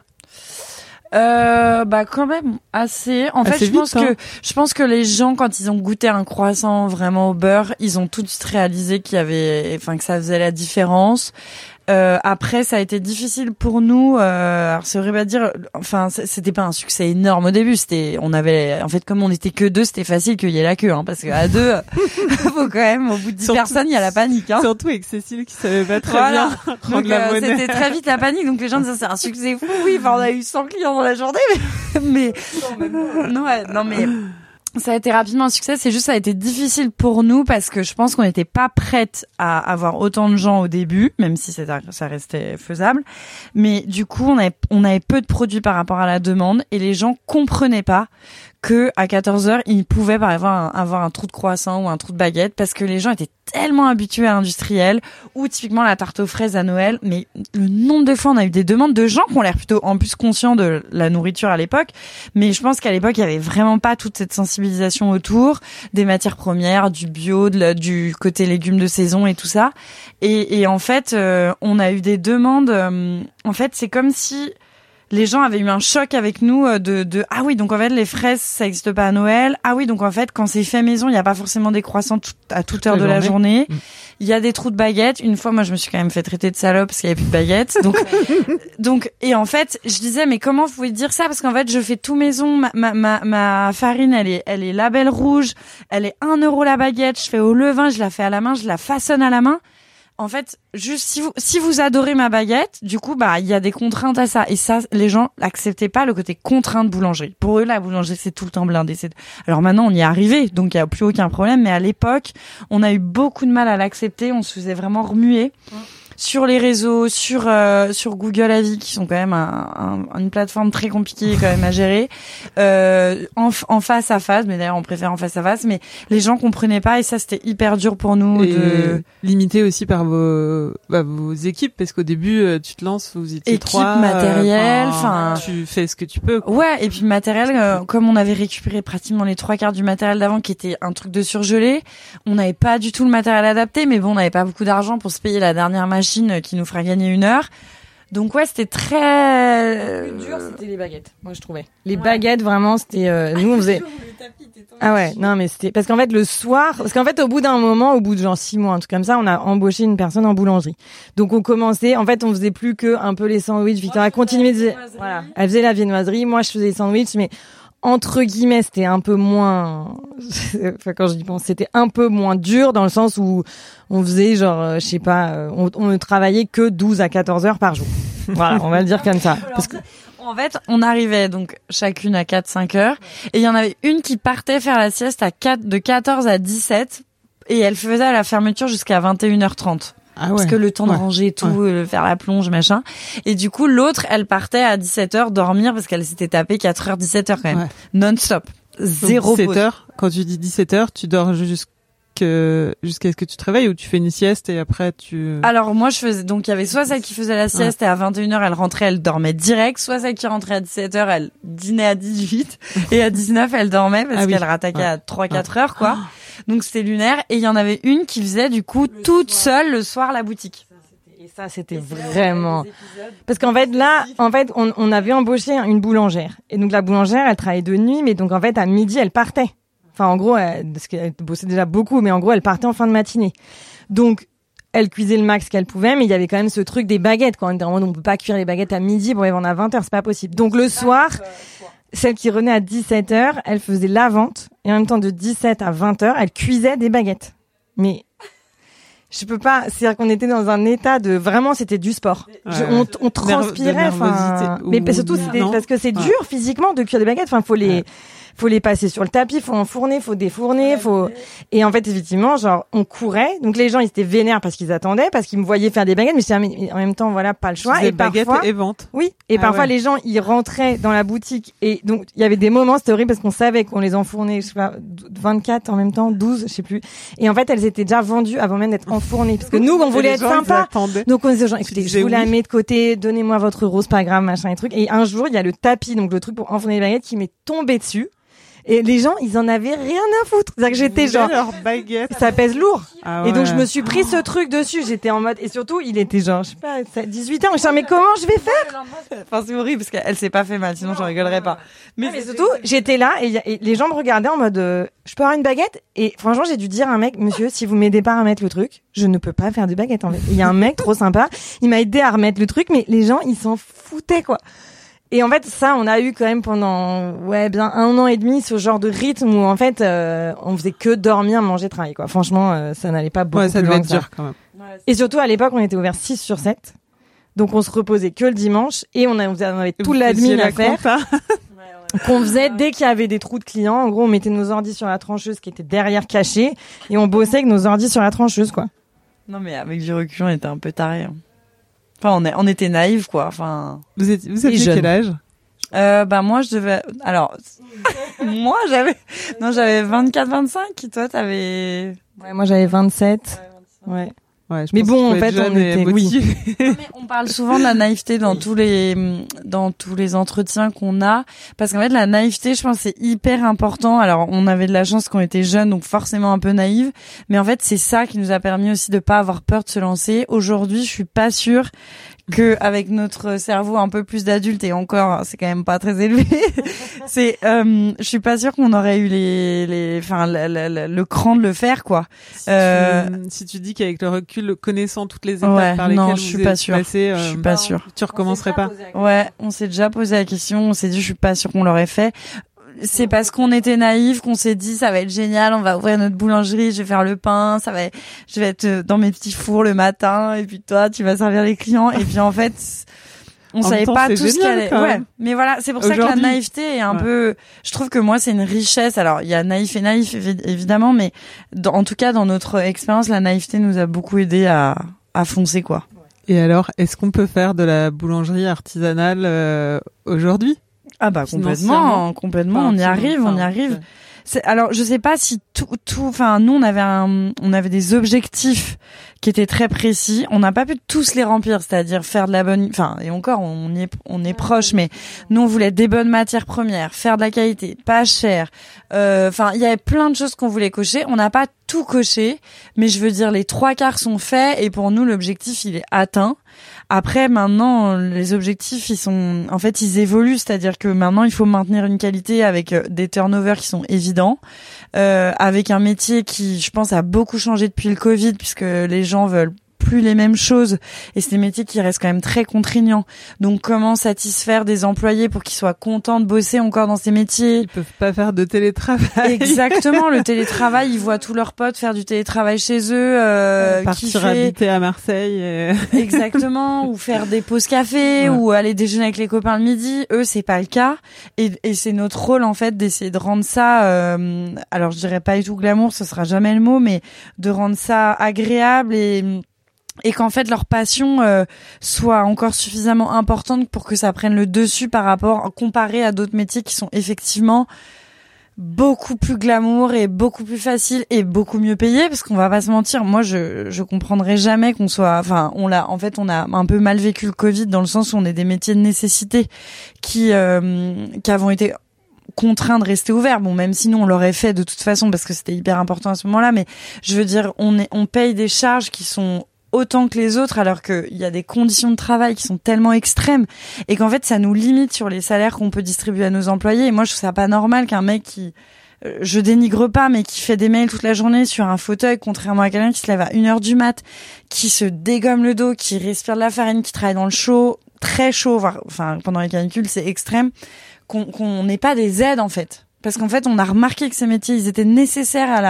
Quand même assez. En fait, je pense que les gens, quand ils ont goûté un croissant vraiment au beurre, ils ont tout de suite réalisé que ça faisait la différence. Après, ça a été difficile pour nous. Alors c'est horrible à dire. Enfin, c'était pas un succès énorme au début. Comme on était que 2, c'était facile qu'il y ait la queue, parce qu'à 2, faut quand même, au bout de 10 personnes, il y a la panique, Surtout avec Cécile qui savait pas très bien prendre la monnaie. C'était très vite la panique. Donc les gens disaient c'est un succès fou. Oui, on a eu 100 clients dans la journée, mais non, mais ça a été rapidement un succès. C'est juste, ça a été difficile pour nous parce que je pense qu'on n'était pas prête à avoir autant de gens au début, même si ça restait faisable. Mais du coup, on avait peu de produits par rapport à la demande et les gens comprenaient pas que à 14h, ils pouvaient par exemple avoir un trou de croissant ou un trou de baguette parce que les gens étaient tellement habitués à l'industriel ou typiquement la tarte aux fraises à Noël. Mais le nombre de fois on a eu des demandes de gens qui ont l'air plutôt en plus conscients de la nourriture à l'époque. Mais je pense qu'à l'époque, il y avait vraiment pas toute cette sensibilisation autour des matières premières, du bio, du côté légumes de saison et tout ça. Et en fait, on a eu des demandes. En fait, c'est comme si les gens avaient eu un choc avec nous ah oui, donc en fait les fraises ça existe pas à Noël. Ah oui, donc en fait quand c'est fait maison, il y a pas forcément des croissants à toute heure de la journée. Il y a des trous de baguettes. Une fois, moi je me suis quand même fait traiter de salope parce qu'il y avait plus de baguettes. Donc et en fait, je disais mais comment vous pouvez dire ça parce qu'en fait, je fais tout maison, ma farine, elle est label rouge, elle est 1 € la baguette, je fais au levain, je la fais à la main, je la façonne à la main. En fait, juste si vous adorez ma baguette, du coup il y a des contraintes à ça et ça les gens n'acceptaient pas le côté contrainte boulangerie. Pour eux la boulangerie c'est tout le temps blindé. Alors maintenant on y est arrivé donc il y a plus aucun problème mais à l'époque, on a eu beaucoup de mal à l'accepter, on se faisait vraiment remuer. Sur les réseaux, sur Google Avis, qui sont quand même une plateforme très compliquée quand même à gérer, en face à face, mais d'ailleurs on préfère en face à face, mais les gens comprenaient pas et ça c'était hyper dur pour nous. Et limité aussi par vos équipes, parce qu'au début tu te lances, vous étiez 3, matériel, tu fais ce que tu peux. Ouais, et puis matériel, comme on avait récupéré pratiquement les 3/4 du matériel d'avant qui était un truc de surgelé, on n'avait pas du tout le matériel adapté, mais bon, on n'avait pas beaucoup d'argent pour se payer la dernière machine qui nous fera gagner 1 heure. Donc ouais, c'était très... Le plus dur, c'était les baguettes, moi je trouvais. Les baguettes, vraiment, c'était... nous, on faisait... Ah ouais, non mais c'était... Parce qu'en fait, le soir... Parce qu'en fait, au bout d'un moment, au bout de genre 6 mois, un truc comme ça, on a embauché une personne en boulangerie. Donc on commençait... En fait, on faisait plus que un peu les sandwichs. Victoria continuait voilà. Elle faisait la viennoiserie, moi je faisais les sandwichs, mais... Entre guillemets, c'était un peu moins, enfin, quand j'y pense, c'était un peu moins dur dans le sens où on faisait genre, je sais pas, on ne travaillait que 12 à 14 heures par jour. Voilà, on va le dire comme ça. Parce que, en fait, on arrivait donc chacune à 4-5 heures et il y en avait une qui partait faire la sieste de 14 à 17 et elle faisait la fermeture jusqu'à 21h30. Ah ouais. Parce que le temps de ranger tout, faire la plonge, machin. Et du coup, l'autre, elle partait à 17h dormir parce qu'elle s'était tapée 4h, 17h quand même. Non-stop. Zéro pause. 17h, quand tu dis 17h, tu dors jusqu'à ce que tu te réveilles ou tu fais une sieste et après tu... Alors moi je faisais, donc il y avait soit celle qui faisait la sieste et à 21h elle rentrait, elle dormait direct, soit celle qui rentrait à 17h, elle dînait à 18 et à 19 elle dormait parce qu'elle rattaquait à 3-4 heures quoi. Donc c'était lunaire et il y en avait une qui faisait du coup toute seule le soir la boutique. Et ça c'était vraiment... Parce qu'en fait là, on avait embauché une boulangère et donc la boulangère elle travaillait de nuit mais donc en fait à midi elle partait. Enfin, en gros, parce qu'elle bossait déjà beaucoup, mais en gros, elle partait en fin de matinée. Donc, elle cuisait le max qu'elle pouvait, mais il y avait quand même ce truc des baguettes, quoi. On peut pas cuire les baguettes à midi pour les vendre à 20h, c'est pas possible. Donc, le soir, celle qui revenait à 17h, elle faisait la vente, et en même temps, de 17 à 20h, elle cuisait des baguettes. Mais, je peux pas, c'est-à-dire qu'on était dans un état de, vraiment, c'était du sport. On transpirait, enfin, mais surtout, c'était, parce que c'est dur physiquement de cuire des baguettes, enfin, faut les passer sur le tapis, faut enfourner, faut défourner, et en fait effectivement genre on courait, donc les gens ils étaient vénères parce qu'ils attendaient, parce qu'ils me voyaient faire des baguettes, mais en même temps voilà pas le choix. Et baguettes et vente. Oui, et parfois les gens ils rentraient dans la boutique et donc il y avait des moments c'était horrible parce qu'on savait qu'on les enfournait, je sais pas 24 en même temps, 12 je sais plus, et en fait elles étaient déjà vendues avant même d'être enfournées parce que nous on voulait être sympa, donc on disait aux gens écoutez je vous la mets de côté, donnez-moi votre euro, c'est pas grave machin et truc, et un jour il y a le tapis donc le truc pour enfourner les baguettes qui m'est tombé dessus. Et les gens, ils en avaient rien à foutre. C'est-à-dire que j'étais genre, ça pèse lourd. Ah ouais. Et donc, je me suis pris ce truc dessus. J'étais en mode, et surtout, il était genre, je sais pas, 18 ans. Je suis mais comment je vais faire? Enfin, c'est horrible parce qu'elle s'est pas fait mal, sinon j'en rigolerais pas. Mais surtout, j'étais là et les gens me regardaient en mode, je peux avoir une baguette? Et franchement, j'ai dû dire à un mec, monsieur, si vous m'aidez pas à remettre le truc, je ne peux pas faire de baguette, en fait. Il y a un mec trop sympa. Il m'a aidé à remettre le truc, mais les gens, ils s'en foutaient, quoi. Et en fait, ça, on a eu quand même pendant, bien 1 an et demi, ce genre de rythme où, en fait, on faisait que dormir, manger, travailler, quoi. Franchement, ça n'allait pas beaucoup ça plus devait loin être que ça. dur, quand même. Et surtout, à l'époque, on était ouvert 6/7. Donc, on se reposait que le dimanche et on avait tout l'admin à faire. Qu'on faisait dès qu'il y avait des trous de clients. En gros, on mettait nos ordis sur la trancheuse qui était derrière cachée et on bossait avec nos ordis sur la trancheuse, quoi. Non, mais avec du recul, on était un peu tarés, hein. Enfin, on était naïfs, quoi. Enfin. Vous aviez quel âge? Moi, je devais, alors, j'avais 24, 25. Toi, t'avais... Ouais, moi, j'avais 27. Ouais. Ouais, mais bon, en fait, on était, oui. Non, mais on parle souvent de la naïveté dans tous les entretiens qu'on a. Parce qu'en fait, la naïveté, je pense, c'est hyper important. Alors, on avait de la chance qu'on était jeunes, donc forcément un peu naïve. Mais en fait, c'est ça qui nous a permis aussi de pas avoir peur de se lancer. Aujourd'hui, je suis pas sûre que avec notre cerveau un peu plus d'adulte, et encore c'est quand même pas très élevé, je suis pas sûre qu'on aurait eu le cran de le faire, quoi. Si tu dis qu'avec le recul, connaissant toutes les étapes par lesquelles non, je suis pas sûre. Passé, je suis pas sûre. Tu recommencerais pas? Ouais, on s'est déjà posé la question, on s'est dit je suis pas sûre qu'on l'aurait fait. C'est parce qu'on était naïfs qu'on s'est dit ça va être génial, on va ouvrir notre boulangerie, je vais faire le pain, je vais être dans mes petits fours le matin et puis toi tu vas servir les clients et puis en fait on savait pas tout ce qu'il y allait. Ouais, mais voilà, c'est pour ça que la naïveté est un peu, je trouve que moi c'est une richesse. Alors il y a naïf et naïf évidemment, mais en tout cas dans notre expérience la naïveté nous a beaucoup aidé à foncer, quoi. Et alors, est-ce qu'on peut faire de la boulangerie artisanale aujourd'hui? Ah bah complètement, on y arrive. Alors je sais pas si enfin nous on avait des objectifs qui étaient très précis. On n'a pas pu tous les remplir, c'est-à-dire faire de la bonne, enfin et encore on est proche, mais nous on voulait des bonnes matières premières, faire de la qualité, pas cher. Enfin il y avait plein de choses qu'on voulait cocher. On n'a pas tout coché, mais je veux dire les 3/4 sont faits et pour nous l'objectif il est atteint. Après, maintenant, les objectifs, ils évoluent, c'est-à-dire que maintenant, il faut maintenir une qualité avec des turnovers qui sont évidents, avec un métier qui, je pense, a beaucoup changé depuis le Covid, puisque les gens veulent plus les mêmes choses. Et c'est des métiers qui restent quand même très contraignants. Donc, comment satisfaire des employés pour qu'ils soient contents de bosser encore dans ces métiers? Ils peuvent pas faire de télétravail. Exactement, le télétravail, ils voient tous leurs potes faire du télétravail chez eux, partir habiter à Marseille. Exactement, ou faire des pauses café, ou aller déjeuner avec les copains le midi. Eux, c'est pas le cas. Et c'est notre rôle, en fait, d'essayer de rendre ça, alors je dirais pas du tout glamour, ce sera jamais le mot, mais de rendre ça agréable et qu'en fait leur passion soit encore suffisamment importante pour que ça prenne le dessus par rapport, comparé à d'autres métiers qui sont effectivement beaucoup plus glamour et beaucoup plus facile et beaucoup mieux payé, parce qu'on va pas se mentir, moi je comprendrais jamais qu'on soit, enfin on a un peu mal vécu le Covid, dans le sens où on est des métiers de nécessité qui avons été contraints de rester ouverts. Bon, même si nous on l'aurait fait de toute façon parce que c'était hyper important à ce moment-là, mais je veux dire, on paye des charges qui sont autant que les autres, alors qu'il y a des conditions de travail qui sont tellement extrêmes et qu'en fait ça nous limite sur les salaires qu'on peut distribuer à nos employés. Et moi je trouve ça pas normal qu'un mec qui, je dénigre pas, mais qui fait des mails toute la journée sur un fauteuil, contrairement à quelqu'un qui se lève à 1h du mat, qui se dégomme le dos, qui respire de la farine, qui travaille dans le chaud, très chaud, enfin pendant les canicules c'est extrême, qu'on n'ait pas des aides en fait. Parce qu'en fait on a remarqué que ces métiers ils étaient nécessaires à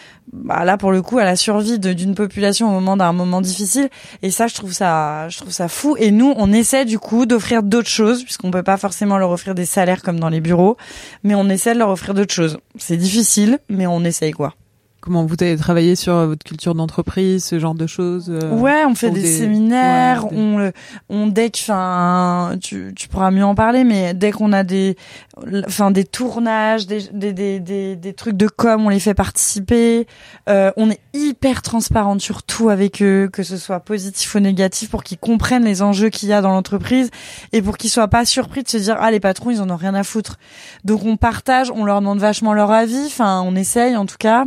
là pour le coup à la survie d'une population au moment d'un moment difficile, et ça je trouve ça fou. Et nous on essaie du coup d'offrir d'autres choses, puisqu'on peut pas forcément leur offrir des salaires comme dans les bureaux, mais on essaie de leur offrir d'autres choses. C'est difficile, mais on essaye quoi. Comment vous avez travaillé sur votre culture d'entreprise, ce genre de choses? Ouais, on fait des séminaires, on dès que, enfin, tu pourras mieux en parler, mais dès qu'on a des tournages, des trucs de com, on les fait participer. On est hyper transparente sur tout avec eux, que ce soit positif ou négatif, pour qu'ils comprennent les enjeux qu'il y a dans l'entreprise et pour qu'ils soient pas surpris de se dire, ah, les patrons, ils en ont rien à foutre. Donc on partage, on leur demande vachement leur avis, enfin, on essaye en tout cas.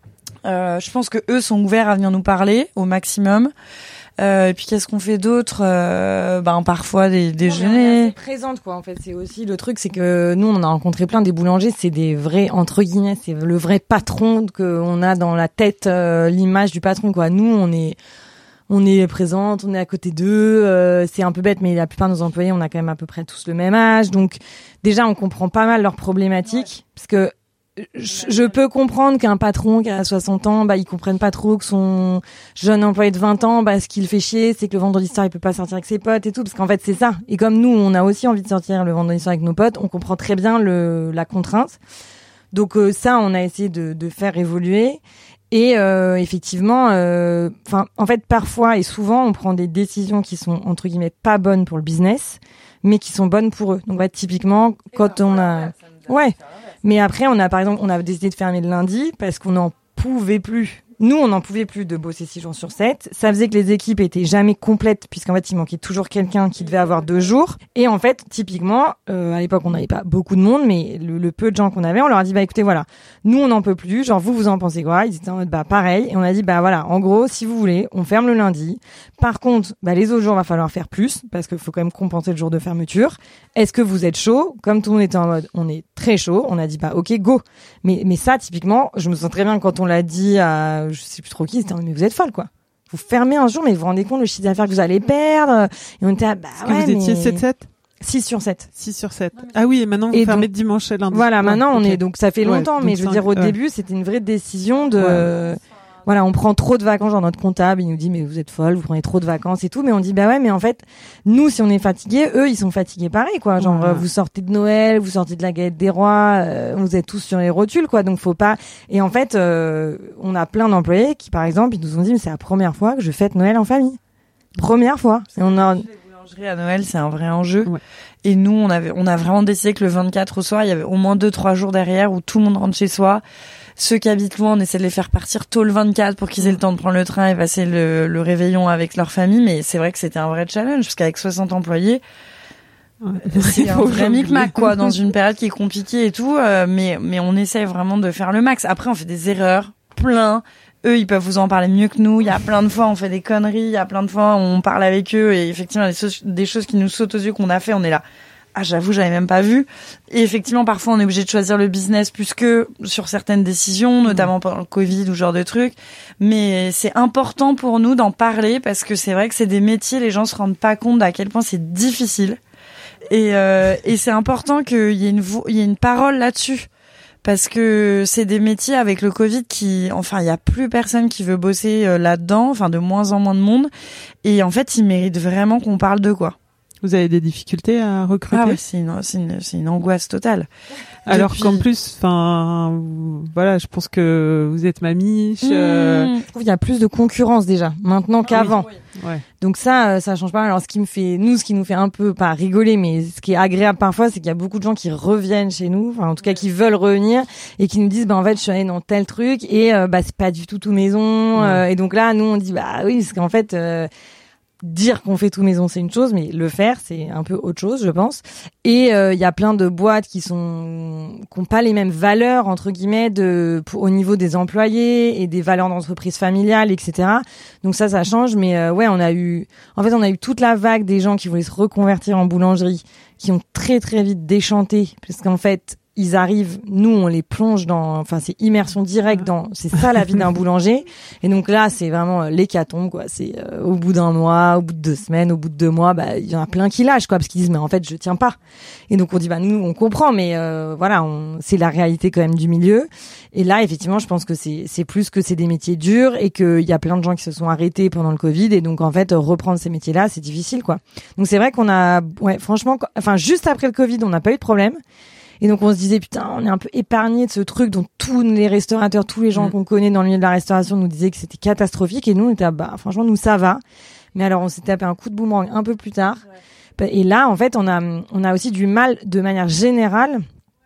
Je pense que eux sont ouverts à venir nous parler au maximum. Et puis qu'est-ce qu'on fait d'autre? Parfois des déjeuners. C'est présente quoi. En fait, c'est aussi le truc, c'est que nous on a rencontré plein des boulangers, c'est des vrais entre guillemets, c'est le vrai patron qu'on a dans la tête, l'image du patron quoi. Nous on est présente, on est à côté d'eux. C'est un peu bête, mais la plupart de nos employés, on a quand même à peu près tous le même âge. Donc déjà on comprend pas mal leurs problématiques, parce que je peux comprendre qu'un patron qui a 60 ans, il comprenne pas trop que son jeune employé de 20 ans, ce qui le fait chier, c'est que le vendredi soir, il peut pas sortir avec ses potes et tout, parce qu'en fait, c'est ça. Et comme nous, on a aussi envie de sortir le vendredi soir avec nos potes, on comprend très bien la contrainte. Donc, ça, on a essayé de faire évoluer. Et, effectivement, en fait, parfois et souvent, on prend des décisions qui sont, entre guillemets, pas bonnes pour le business, mais qui sont bonnes pour eux. Donc, typiquement, quand on a... Ouais. Mais après, on a décidé de fermer le lundi parce qu'on n'en pouvait plus. Nous, on n'en pouvait plus de bosser 6 jours sur 7. Ça faisait que les équipes étaient jamais complètes, puisqu'en fait, il manquait toujours quelqu'un qui devait avoir 2 jours. Et en fait, typiquement, à l'époque, on n'avait pas beaucoup de monde, mais le peu de gens qu'on avait, on leur a dit, écoutez, voilà, nous, on n'en peut plus. Genre, vous en pensez quoi? Ils étaient en mode, pareil. Et on a dit, voilà, en gros, si vous voulez, on ferme le lundi. Par contre, les autres jours, va falloir faire plus, parce qu'il faut quand même compenser le jour de fermeture. Est-ce que vous êtes chaud? Comme tout le monde était en mode, on est très chaud. On a dit, ok, go. Mais ça, typiquement, je me sens très bien quand on l'a dit à, je sais plus trop qui, c'était, mais vous êtes folle, quoi. Vous fermez un jour, mais vous vous rendez compte le chiffre d'affaires que vous allez perdre. Et on était Est-ce que vous étiez 7-7? 6 sur 7. 6 sur 7. Ah oui, et maintenant vous fermez de dimanche et lundi. Voilà, maintenant on est, donc ça fait longtemps, mais je veux dire, au début, c'était une vraie décision de, voilà, on prend trop de vacances, genre notre comptable, il nous dit, mais vous êtes folle, vous prenez trop de vacances et tout, mais on dit, mais en fait, nous, si on est fatigués, eux, ils sont fatigués pareil, quoi. Genre, vous sortez de Noël, vous sortez de la galette des rois, vous êtes tous sur les rotules, quoi. Donc, faut pas, et en fait, on a plein d'employés qui, par exemple, ils nous ont dit, mais c'est la première fois que je fête Noël en famille. Première fois. Et on a... À Noël, c'est un vrai enjeu. Ouais. Et nous, on a vraiment décidé que le 24 au soir, il y avait au moins 2-3 jours derrière où tout le monde rentre chez soi. Ceux qui habitent loin, on essaie de les faire partir tôt le 24 pour qu'ils aient le temps de prendre le train et passer le réveillon avec leur famille. Mais c'est vrai que c'était un vrai challenge, parce qu'avec 60 employés, c'est un vrai micmac, quoi, dans une période qui est compliquée et tout. Mais on essaie vraiment de faire le max. Après, on fait des erreurs, plein. Eux, ils peuvent vous en parler mieux que nous. Il y a plein de fois, on fait des conneries. Il y a plein de fois, on parle avec eux. Et effectivement, des choses qui nous sautent aux yeux qu'on a fait, on est là. j'avoue, j'avais même pas vu. Et effectivement, parfois, on est obligé de choisir le business plus que sur certaines décisions, notamment pendant le Covid ou ce genre de trucs. Mais c'est important pour nous d'en parler parce que c'est vrai que c'est des métiers, les gens se rendent pas compte à quel point c'est difficile. Et c'est important qu'il y ait une parole là-dessus. Parce que c'est des métiers avec le Covid il y a plus personne qui veut bosser là-dedans, de moins en moins de monde. Et en fait, ils méritent vraiment qu'on parle d'eux, quoi. Vous avez des difficultés à recruter? Ah oui, c'est une angoisse totale. Alors qu'en plus, voilà, je pense que vous êtes mamiche. Je trouve qu'il y a plus de concurrence déjà, maintenant qu'avant. Oui. Ouais. Donc ça change pas mal. Alors ce qui nous fait un peu, pas rigoler, mais ce qui est agréable parfois, c'est qu'il y a beaucoup de gens qui reviennent chez nous, en tout cas qui veulent revenir et qui nous disent, en fait, je suis allée dans tel truc et c'est pas du tout maison. Et donc là, nous, on dit, oui, parce qu'en fait... dire qu'on fait tout maison, c'est une chose, mais le faire, c'est un peu autre chose, je pense. Et il y a plein de boîtes qui ont pas les mêmes valeurs entre guillemets au niveau des employés et des valeurs d'entreprise familiale, etc. Donc ça change. Mais on a eu toute la vague des gens qui voulaient se reconvertir en boulangerie, qui ont très très vite déchanté, parce qu'en fait ils arrivent, nous on les plonge c'est immersion directe c'est ça la vie d'un boulanger. Et donc là c'est vraiment l'hécatombe, quoi. C'est au bout d'un mois, au bout de 2 semaines, au bout de 2 mois, il y en a plein qui lâchent, quoi, parce qu'ils disent mais en fait je tiens pas. Et donc on dit nous on comprend, mais c'est la réalité quand même du milieu. Et là effectivement je pense que c'est plus que c'est des métiers durs et qu'il y a plein de gens qui se sont arrêtés pendant le Covid, et donc en fait reprendre ces métiers là c'est difficile, quoi. Donc c'est vrai qu'on a franchement juste après le Covid on n'a pas eu de problème. Et donc on se disait putain, on est un peu épargné de ce truc dont tous les restaurateurs, tous les gens qu'on connaît dans le milieu de la restauration nous disaient que c'était catastrophique, et nous on était franchement nous ça va. Mais alors on s'est tapé un coup de boomerang un peu plus tard. Et là en fait on a aussi du mal de manière générale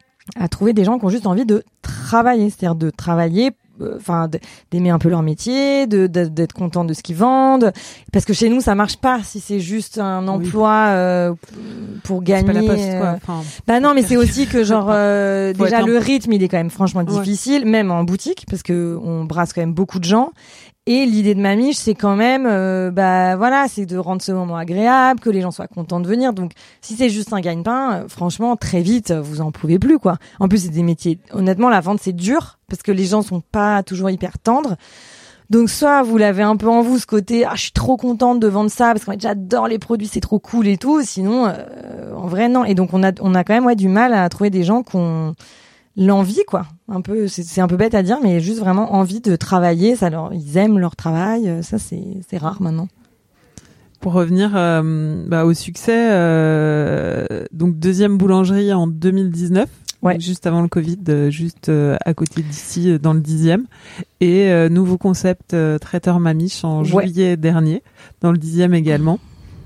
à trouver des gens qui ont juste envie de travailler, c'est-à-dire de travailler, d'aimer un peu leur métier, d'être content de ce qu'ils vendent, parce que chez nous ça marche pas si c'est juste un emploi pour gagner. C'est pas la poste, quoi. Non, mais c'est aussi que déjà le rythme il est quand même franchement difficile, même en boutique, parce que on brasse quand même beaucoup de gens. Et l'idée de Mamiche, c'est quand même, c'est de rendre ce moment agréable, que les gens soient contents de venir. Donc, si c'est juste un gagne-pain, franchement, très vite, vous en pouvez plus, quoi. En plus, c'est des métiers, honnêtement, la vente, c'est dur, parce que les gens sont pas toujours hyper tendres. Donc, soit vous l'avez un peu en vous, ce côté, je suis trop contente de vendre ça, parce qu'en fait, j'adore les produits, c'est trop cool et tout. Sinon, en vrai, non. Et donc, on a quand même, du mal à trouver des gens qui ont l'envie, quoi. Un peu, c'est un peu bête à dire, mais juste vraiment envie de travailler. Ils aiment leur travail. Ça, c'est rare maintenant. Pour revenir au succès, donc 2e boulangerie en 2019, donc juste avant le Covid, juste à côté d'ici, dans le 10e, et nouveau concept traiteur Mamiche en juillet dernier, dans le 10e également.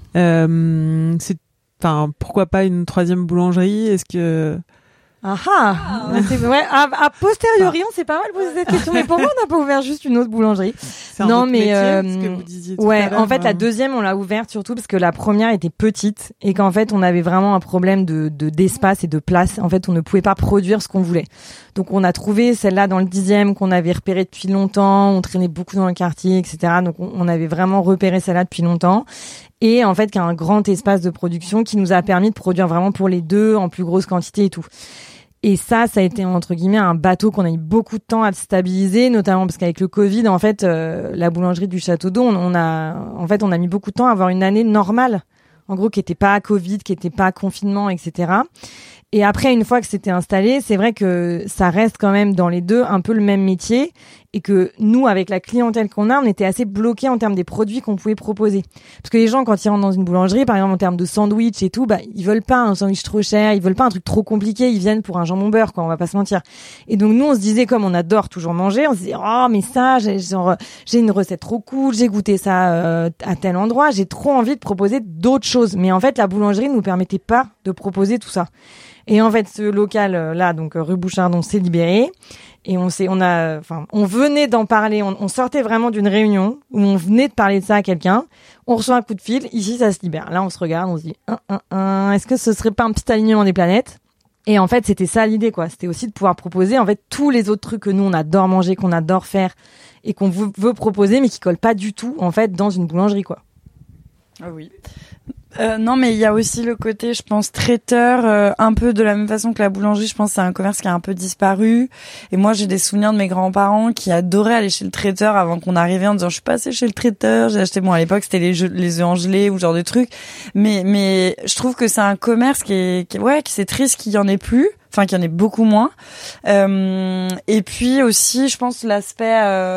Pourquoi pas une 3e boulangerie? Est-ce que c'est vrai. A posteriori, on s'est pas mal posé cette question, mais pourquoi on n'a pas ouvert juste une autre boulangerie? C'est un autre métier, ce que vous disiez tout à l'heure. En fait, la 2e, on l'a ouverte surtout parce que la première était petite et qu'en fait, on avait vraiment un problème d'espace et de place. En fait, on ne pouvait pas produire ce qu'on voulait. Donc, on a trouvé celle-là dans le 10e qu'on avait repérée depuis longtemps. On traînait beaucoup dans le quartier, etc. Donc, on avait vraiment repéré celle-là depuis longtemps. Et en fait, qui a un grand espace de production qui nous a permis de produire vraiment pour les deux en plus grosse quantité et tout. Et ça a été entre guillemets un bateau qu'on a eu beaucoup de temps à stabiliser, notamment parce qu'avec le Covid, en fait, la boulangerie du Château d'Eau, on a mis beaucoup de temps à avoir une année normale, en gros, qui était pas Covid, qui était pas confinement, etc. Et après, une fois que c'était installé, c'est vrai que ça reste quand même dans les deux un peu le même métier, et que nous, avec la clientèle qu'on a, on était assez bloqués en termes des produits qu'on pouvait proposer. Parce que les gens, quand ils rentrent dans une boulangerie, par exemple en termes de sandwich et tout, ils veulent pas un sandwich trop cher, ils veulent pas un truc trop compliqué, ils viennent pour un jambon beurre, quoi, on va pas se mentir. Et donc nous, on se disait, comme on adore toujours manger, on se disait, mais ça, j'ai une recette trop cool, j'ai goûté ça à tel endroit, j'ai trop envie de proposer d'autres choses. Mais en fait, la boulangerie ne nous permettait pas de proposer tout ça. Et en fait, ce local là, donc rue Bouchardon, s'est libéré. Et on venait d'en parler, on sortait vraiment d'une réunion où on venait de parler de ça à quelqu'un. On reçoit un coup de fil, ici ça se libère. Là, on se regarde, on se dit, est-ce que ce serait pas un petit alignement des planètes? Et en fait, c'était ça l'idée, quoi. C'était aussi de pouvoir proposer, en fait, tous les autres trucs que nous, on adore manger, qu'on adore faire et qu'on veut proposer, mais qui collent pas du tout, en fait, dans une boulangerie, quoi. Ah oui. Non, mais il y a aussi le côté, je pense, traiteur, un peu de la même façon que la boulangerie. Je pense que c'est un commerce qui a un peu disparu. Et moi, j'ai des souvenirs de mes grands-parents qui adoraient aller chez le traiteur avant qu'on arrivait en disant je suis passée chez le traiteur, j'ai acheté, bon, à l'époque c'était les œufs en gelée ou ce genre de trucs. Mais je trouve que c'est un commerce qui c'est triste qu'il y en ait plus. Enfin, qu'il y en ait beaucoup moins. Et puis aussi, je pense l'aspect,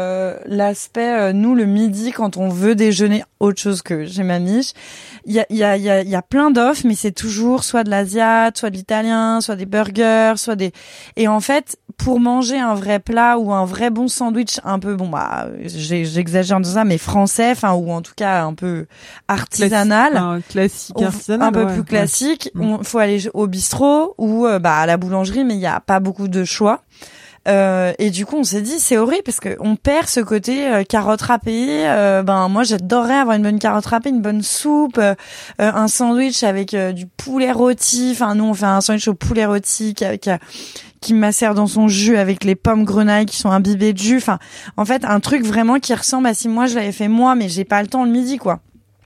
nous le midi quand on veut déjeuner autre chose que chez Mamiche, il y a plein d'offres, mais c'est toujours soit de l'asiat, soit de l'italien, soit des burgers, et en fait, pour manger un vrai plat ou un vrai bon sandwich, un peu j'exagère en disant ça, mais français, enfin ou en tout cas un peu artisanal, classique artisanal, un peu plus classique. On faut aller au bistrot ou à la boulangerie, mais il y a pas beaucoup de choix. Et du coup, on s'est dit c'est horrible parce que on perd ce côté carotte râpée. Moi, j'adorerais avoir une bonne carotte râpée, une bonne soupe, un sandwich avec du poulet rôti. Enfin, nous, on fait un sandwich au poulet rôti qui macère dans son jus avec les pommes grenailles qui sont imbibées de jus. Enfin, en fait, un truc vraiment qui ressemble à si moi je l'avais fait moi, mais j'ai pas le temps le midi, quoi.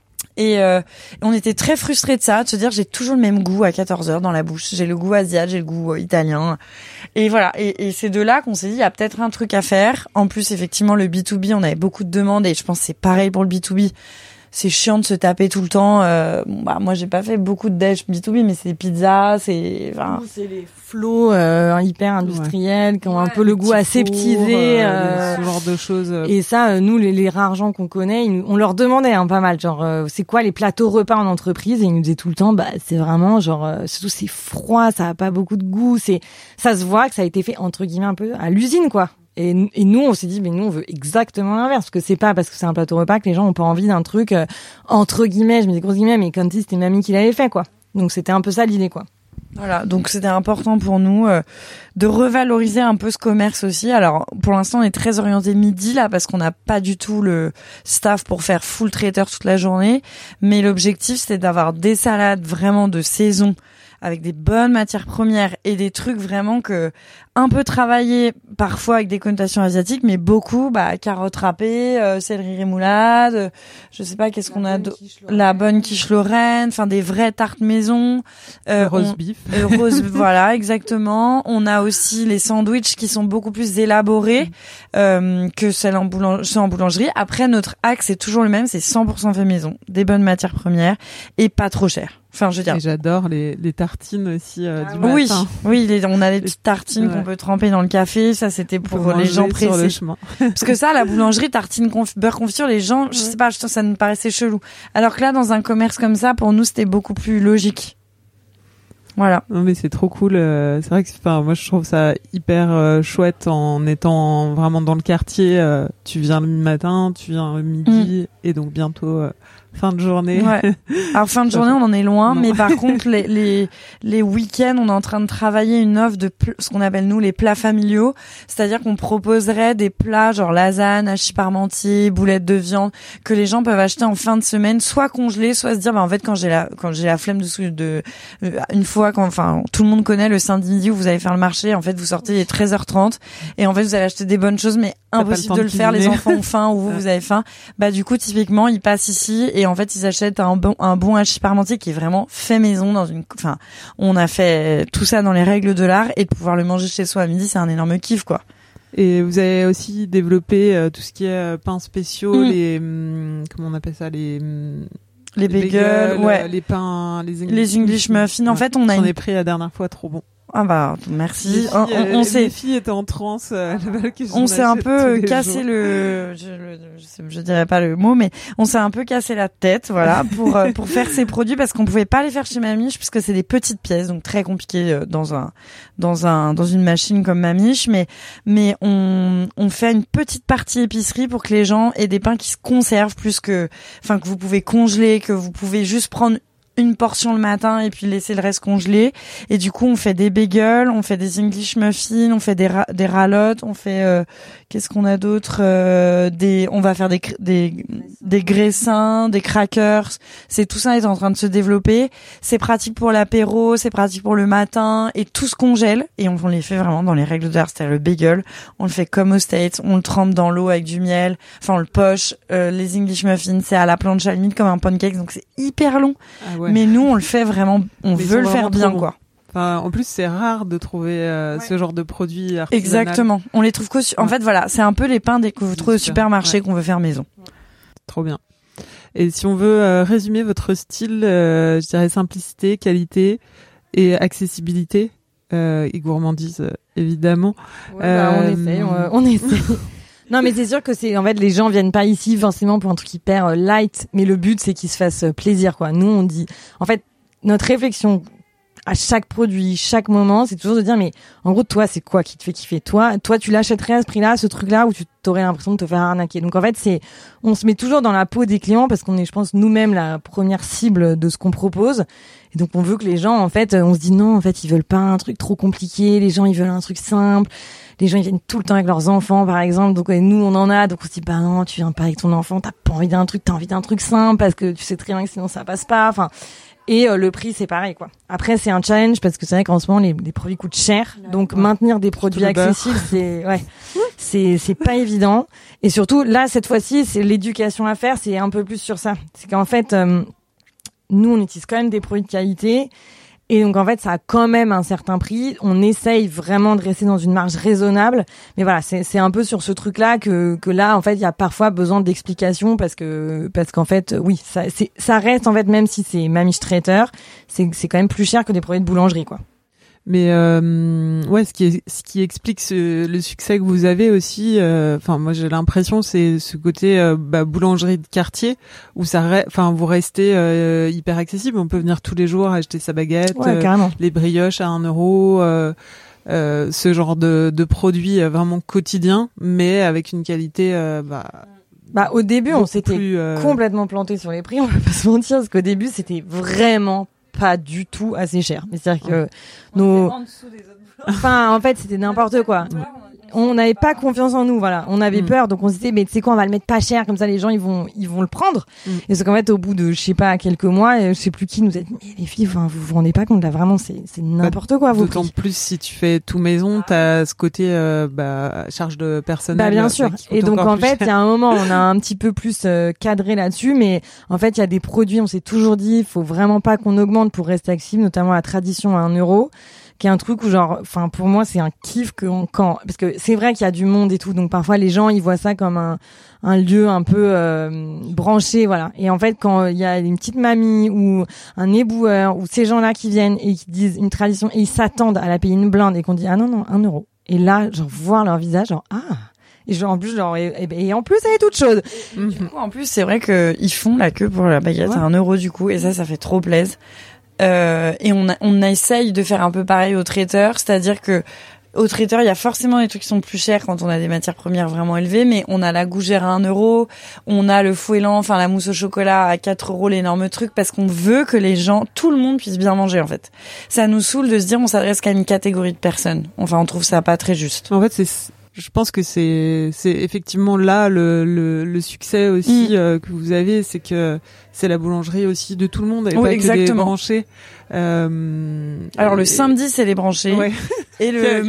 Et on était très frustrés de ça, de se dire j'ai toujours le même goût à 14h dans la bouche. J'ai le goût asiatique, j'ai le goût italien. Et voilà, et c'est de là qu'on s'est dit il y a peut-être un truc à faire. En plus, effectivement, le B2B, on avait beaucoup de demandes et je pense que c'est pareil pour le B2B. C'est chiant de se taper tout le temps. Moi, j'ai pas fait beaucoup de déj B2B, mais c'est des pizzas, c'est les flots hyper industriels qui ont un peu le goût aseptisé, ce genre de choses. Et ça, nous, les rares gens qu'on connaît, on leur demandait pas mal, genre c'est quoi les plateaux repas en entreprise, et ils nous disaient tout le temps, c'est vraiment genre surtout c'est froid, ça a pas beaucoup de goût, ça se voit que ça a été fait entre guillemets un peu à l'usine, quoi. Et nous, on s'est dit, mais nous, on veut exactement l'inverse, parce que c'est pas parce que c'est un plateau repas que les gens ont pas envie d'un truc, entre guillemets, je me dis grosses guillemets, mais comme si c'était mamie qui l'avait fait, quoi. Donc c'était un peu ça l'idée, quoi. Voilà, donc c'était important pour nous de revaloriser un peu ce commerce aussi. Alors, pour l'instant, on est très orienté midi, là, parce qu'on n'a pas du tout le staff pour faire full traiteur toute la journée. Mais l'objectif, c'était d'avoir des salades vraiment de saison, avec des bonnes matières premières et des trucs vraiment un peu travaillés, parfois avec des connotations asiatiques, mais beaucoup, carottes râpées, céleri rémoulade, je sais pas, qu'est-ce qu'on a la bonne quiche Lorraine, enfin des vraies tartes maison, rose beef. Voilà, exactement. On a aussi les sandwichs qui sont beaucoup plus élaborés, que ceux en boulangerie. Après, notre axe est toujours le même, c'est 100% fait maison, des bonnes matières premières et pas trop cher. Enfin, je veux dire. Et j'adore les tartines aussi du matin. Oui, on a des petites tartines qu'on peut tremper dans le café. Ça, c'était pour les gens pressés. Sur le chemin. Parce que ça, la boulangerie, tartine beurre confiture, les gens, je sais pas, ça nous paraissait chelou. Alors que là, dans un commerce comme ça, pour nous, c'était beaucoup plus logique. Voilà. Non, mais c'est trop cool. C'est vrai que, moi, je trouve ça hyper chouette en étant vraiment dans le quartier. Tu viens le matin, tu viens le midi, et donc bientôt fin de journée. Ouais. Alors fin de journée, on en est loin, mais par contre les week-ends, on est en train de travailler une offre de ce qu'on appelle nous les plats familiaux, c'est-à-dire qu'on proposerait des plats genre lasagne, hachis parmentier, boulettes de viande que les gens peuvent acheter en fin de semaine, soit congelés, soit se dire en fait quand j'ai la flemme de une fois tout le monde connaît le samedi où vous allez faire le marché, en fait vous sortez les 13h30 et en fait vous allez acheter des bonnes choses mais impossible de le faire, les enfants ont faim ou vous avez faim. Du coup typiquement ils passent ici et en fait ils achètent un bon hachis parmentier qui est vraiment fait maison on a fait tout ça dans les règles de l'art, et de pouvoir le manger chez soi à midi, c'est un énorme kiff, quoi. Et vous avez aussi développé tout ce qui est pains spéciaux, les comment on appelle ça, les bagels, ouais, les pains, les English muffins. En fait, on est pris la dernière fois, trop bon. Ah merci. Les filles étaient en transe. On s'est un peu cassé je dirais pas le mot, mais on s'est un peu cassé la tête, voilà, pour faire ces produits, parce qu'on pouvait pas les faire chez Mamiche puisque c'est des petites pièces, donc très compliqué dans une machine comme Mamiche, mais on fait une petite partie épicerie pour que les gens aient des pains qui se conservent plus que vous pouvez congeler, que vous pouvez juste prendre une portion le matin et puis laisser le reste congelé. Et du coup, on fait des bagels, on fait des English muffins, on fait des ralottes, on fait qu'est-ce qu'on a d'autre, on va faire des graissins, des crackers. C'est tout ça est en train de se développer. C'est pratique pour l'apéro, c'est pratique pour le matin et tout se congèle et on les fait vraiment dans les règles d'art. C'est-à-dire le bagel, on le fait comme aux States, on le trempe dans l'eau avec du miel, enfin on le poche. Les English muffins, c'est à la plancha limite comme un pancake, donc c'est hyper long. Ah ouais. Mais nous on le fait vraiment, on veut le faire bien quoi. Enfin, en plus, c'est rare de trouver ce genre de produits artisanaux. Exactement. On les trouve en fait, voilà, c'est un peu les pains que vous trouvez au supermarché qu'on veut faire maison. Trop bien. Et si on veut résumer votre style, je dirais simplicité, qualité et accessibilité et gourmandise, évidemment. On essaie. Non, mais c'est sûr que en fait, les gens viennent pas ici forcément pour un truc hyper light, mais le but, c'est qu'ils se fassent plaisir, quoi. Nous, on dit, en fait, notre réflexion à chaque produit, chaque moment, c'est toujours de dire, mais en gros, toi, c'est quoi qui te fait kiffer? Toi, tu l'achèterais à ce prix-là, ce truc-là, où tu t'aurais l'impression de te faire arnaquer. Donc, en fait, on se met toujours dans la peau des clients parce qu'on est, je pense, nous-mêmes la première cible de ce qu'on propose. Et donc, on veut que les gens, en fait, on se dit non, en fait, ils veulent pas un truc trop compliqué. Les gens, ils veulent un truc simple. Les gens, ils viennent tout le temps avec leurs enfants, par exemple. Donc, nous, on en a. Donc, on se dit, bah non, tu viens pas avec ton enfant. T'as pas envie d'un truc, t'as envie d'un truc simple parce que tu sais très bien que sinon ça passe pas. Enfin, et le prix, c'est pareil, quoi. Après, c'est un challenge parce que c'est vrai qu'en ce moment, les produits coûtent cher. Donc, maintenir des produits accessibles, c'est pas évident. Et surtout, là, cette fois-ci, c'est l'éducation à faire. C'est un peu plus sur ça. C'est qu'en fait, nous, on utilise quand même des produits de qualité. Et donc, en fait, ça a quand même un certain prix. On essaye vraiment de rester dans une marge raisonnable. Mais voilà, c'est un peu sur ce truc-là que là, en fait, il y a parfois besoin d'explications parce qu'en fait, oui, ça reste, en fait, même si c'est Mamiche traiteur, c'est quand même plus cher que des produits de boulangerie, quoi. Mais ouais, ce qui explique le succès que vous avez aussi, enfin moi j'ai l'impression c'est ce côté boulangerie de quartier où vous restez hyper accessible. On peut venir tous les jours acheter sa baguette, les brioches à 1 euro, ce genre de produits vraiment quotidiens, mais avec une qualité au début on s'était complètement planté sur les prix, on va pas se mentir, parce qu'au début c'était vraiment pas du tout assez cher. Mais c'est-à-dire que en fait, c'était n'importe quoi. On n'avait pas confiance en nous, voilà. On avait peur, donc on se disait, mais tu sais quoi, on va le mettre pas cher, comme ça les gens ils vont le prendre. Et c'est qu'en fait, au bout de, je sais pas, quelques mois, je sais plus qui nous a dit, mais les filles, vous vous rendez pas compte, là, vraiment, c'est n'importe quoi, vos D'autant prix. plus si tu fais tout maison, t'as ce côté, charge de personnel. Bien sûr. Et donc, en fait, il y a un moment, on a un petit peu plus cadré là-dessus, mais en fait, il y a des produits, on s'est toujours dit, il faut vraiment pas qu'on augmente pour rester accessible, notamment la tradition à 1 euro. Qui est un truc où pour moi c'est un kiff parce que c'est vrai qu'il y a du monde et tout, donc parfois les gens ils voient ça comme un lieu un peu branché, voilà. Et en fait quand il y a une petite mamie ou un éboueur ou ces gens-là qui viennent et qui disent une tradition et ils s'attendent à la payer une blinde et qu'on dit ah non 1 euro, et là voir leur visage et en plus et en plus elle est toute chaude. Du coup en plus c'est vrai que ils font la queue pour la baguette à 1 euro du coup, et ça fait trop plaisir. Et on essaye de faire un peu pareil au traiteur, c'est-à-dire que au traiteur, il y a forcément des trucs qui sont plus chers quand on a des matières premières vraiment élevées, mais on a la gougère à 1 euro, on a le fouet-lent, enfin la mousse au chocolat à 4 euros, l'énorme truc, parce qu'on veut que les gens, tout le monde puisse bien manger en fait. Ça nous saoule de se dire on s'adresse qu'à une catégorie de personnes. Enfin, on trouve ça pas très juste. En fait, je pense que c'est effectivement là le succès aussi que vous avez, c'est que c'est la boulangerie aussi de tout le monde et pas que des branchés. Alors le samedi c'est les branchés, et le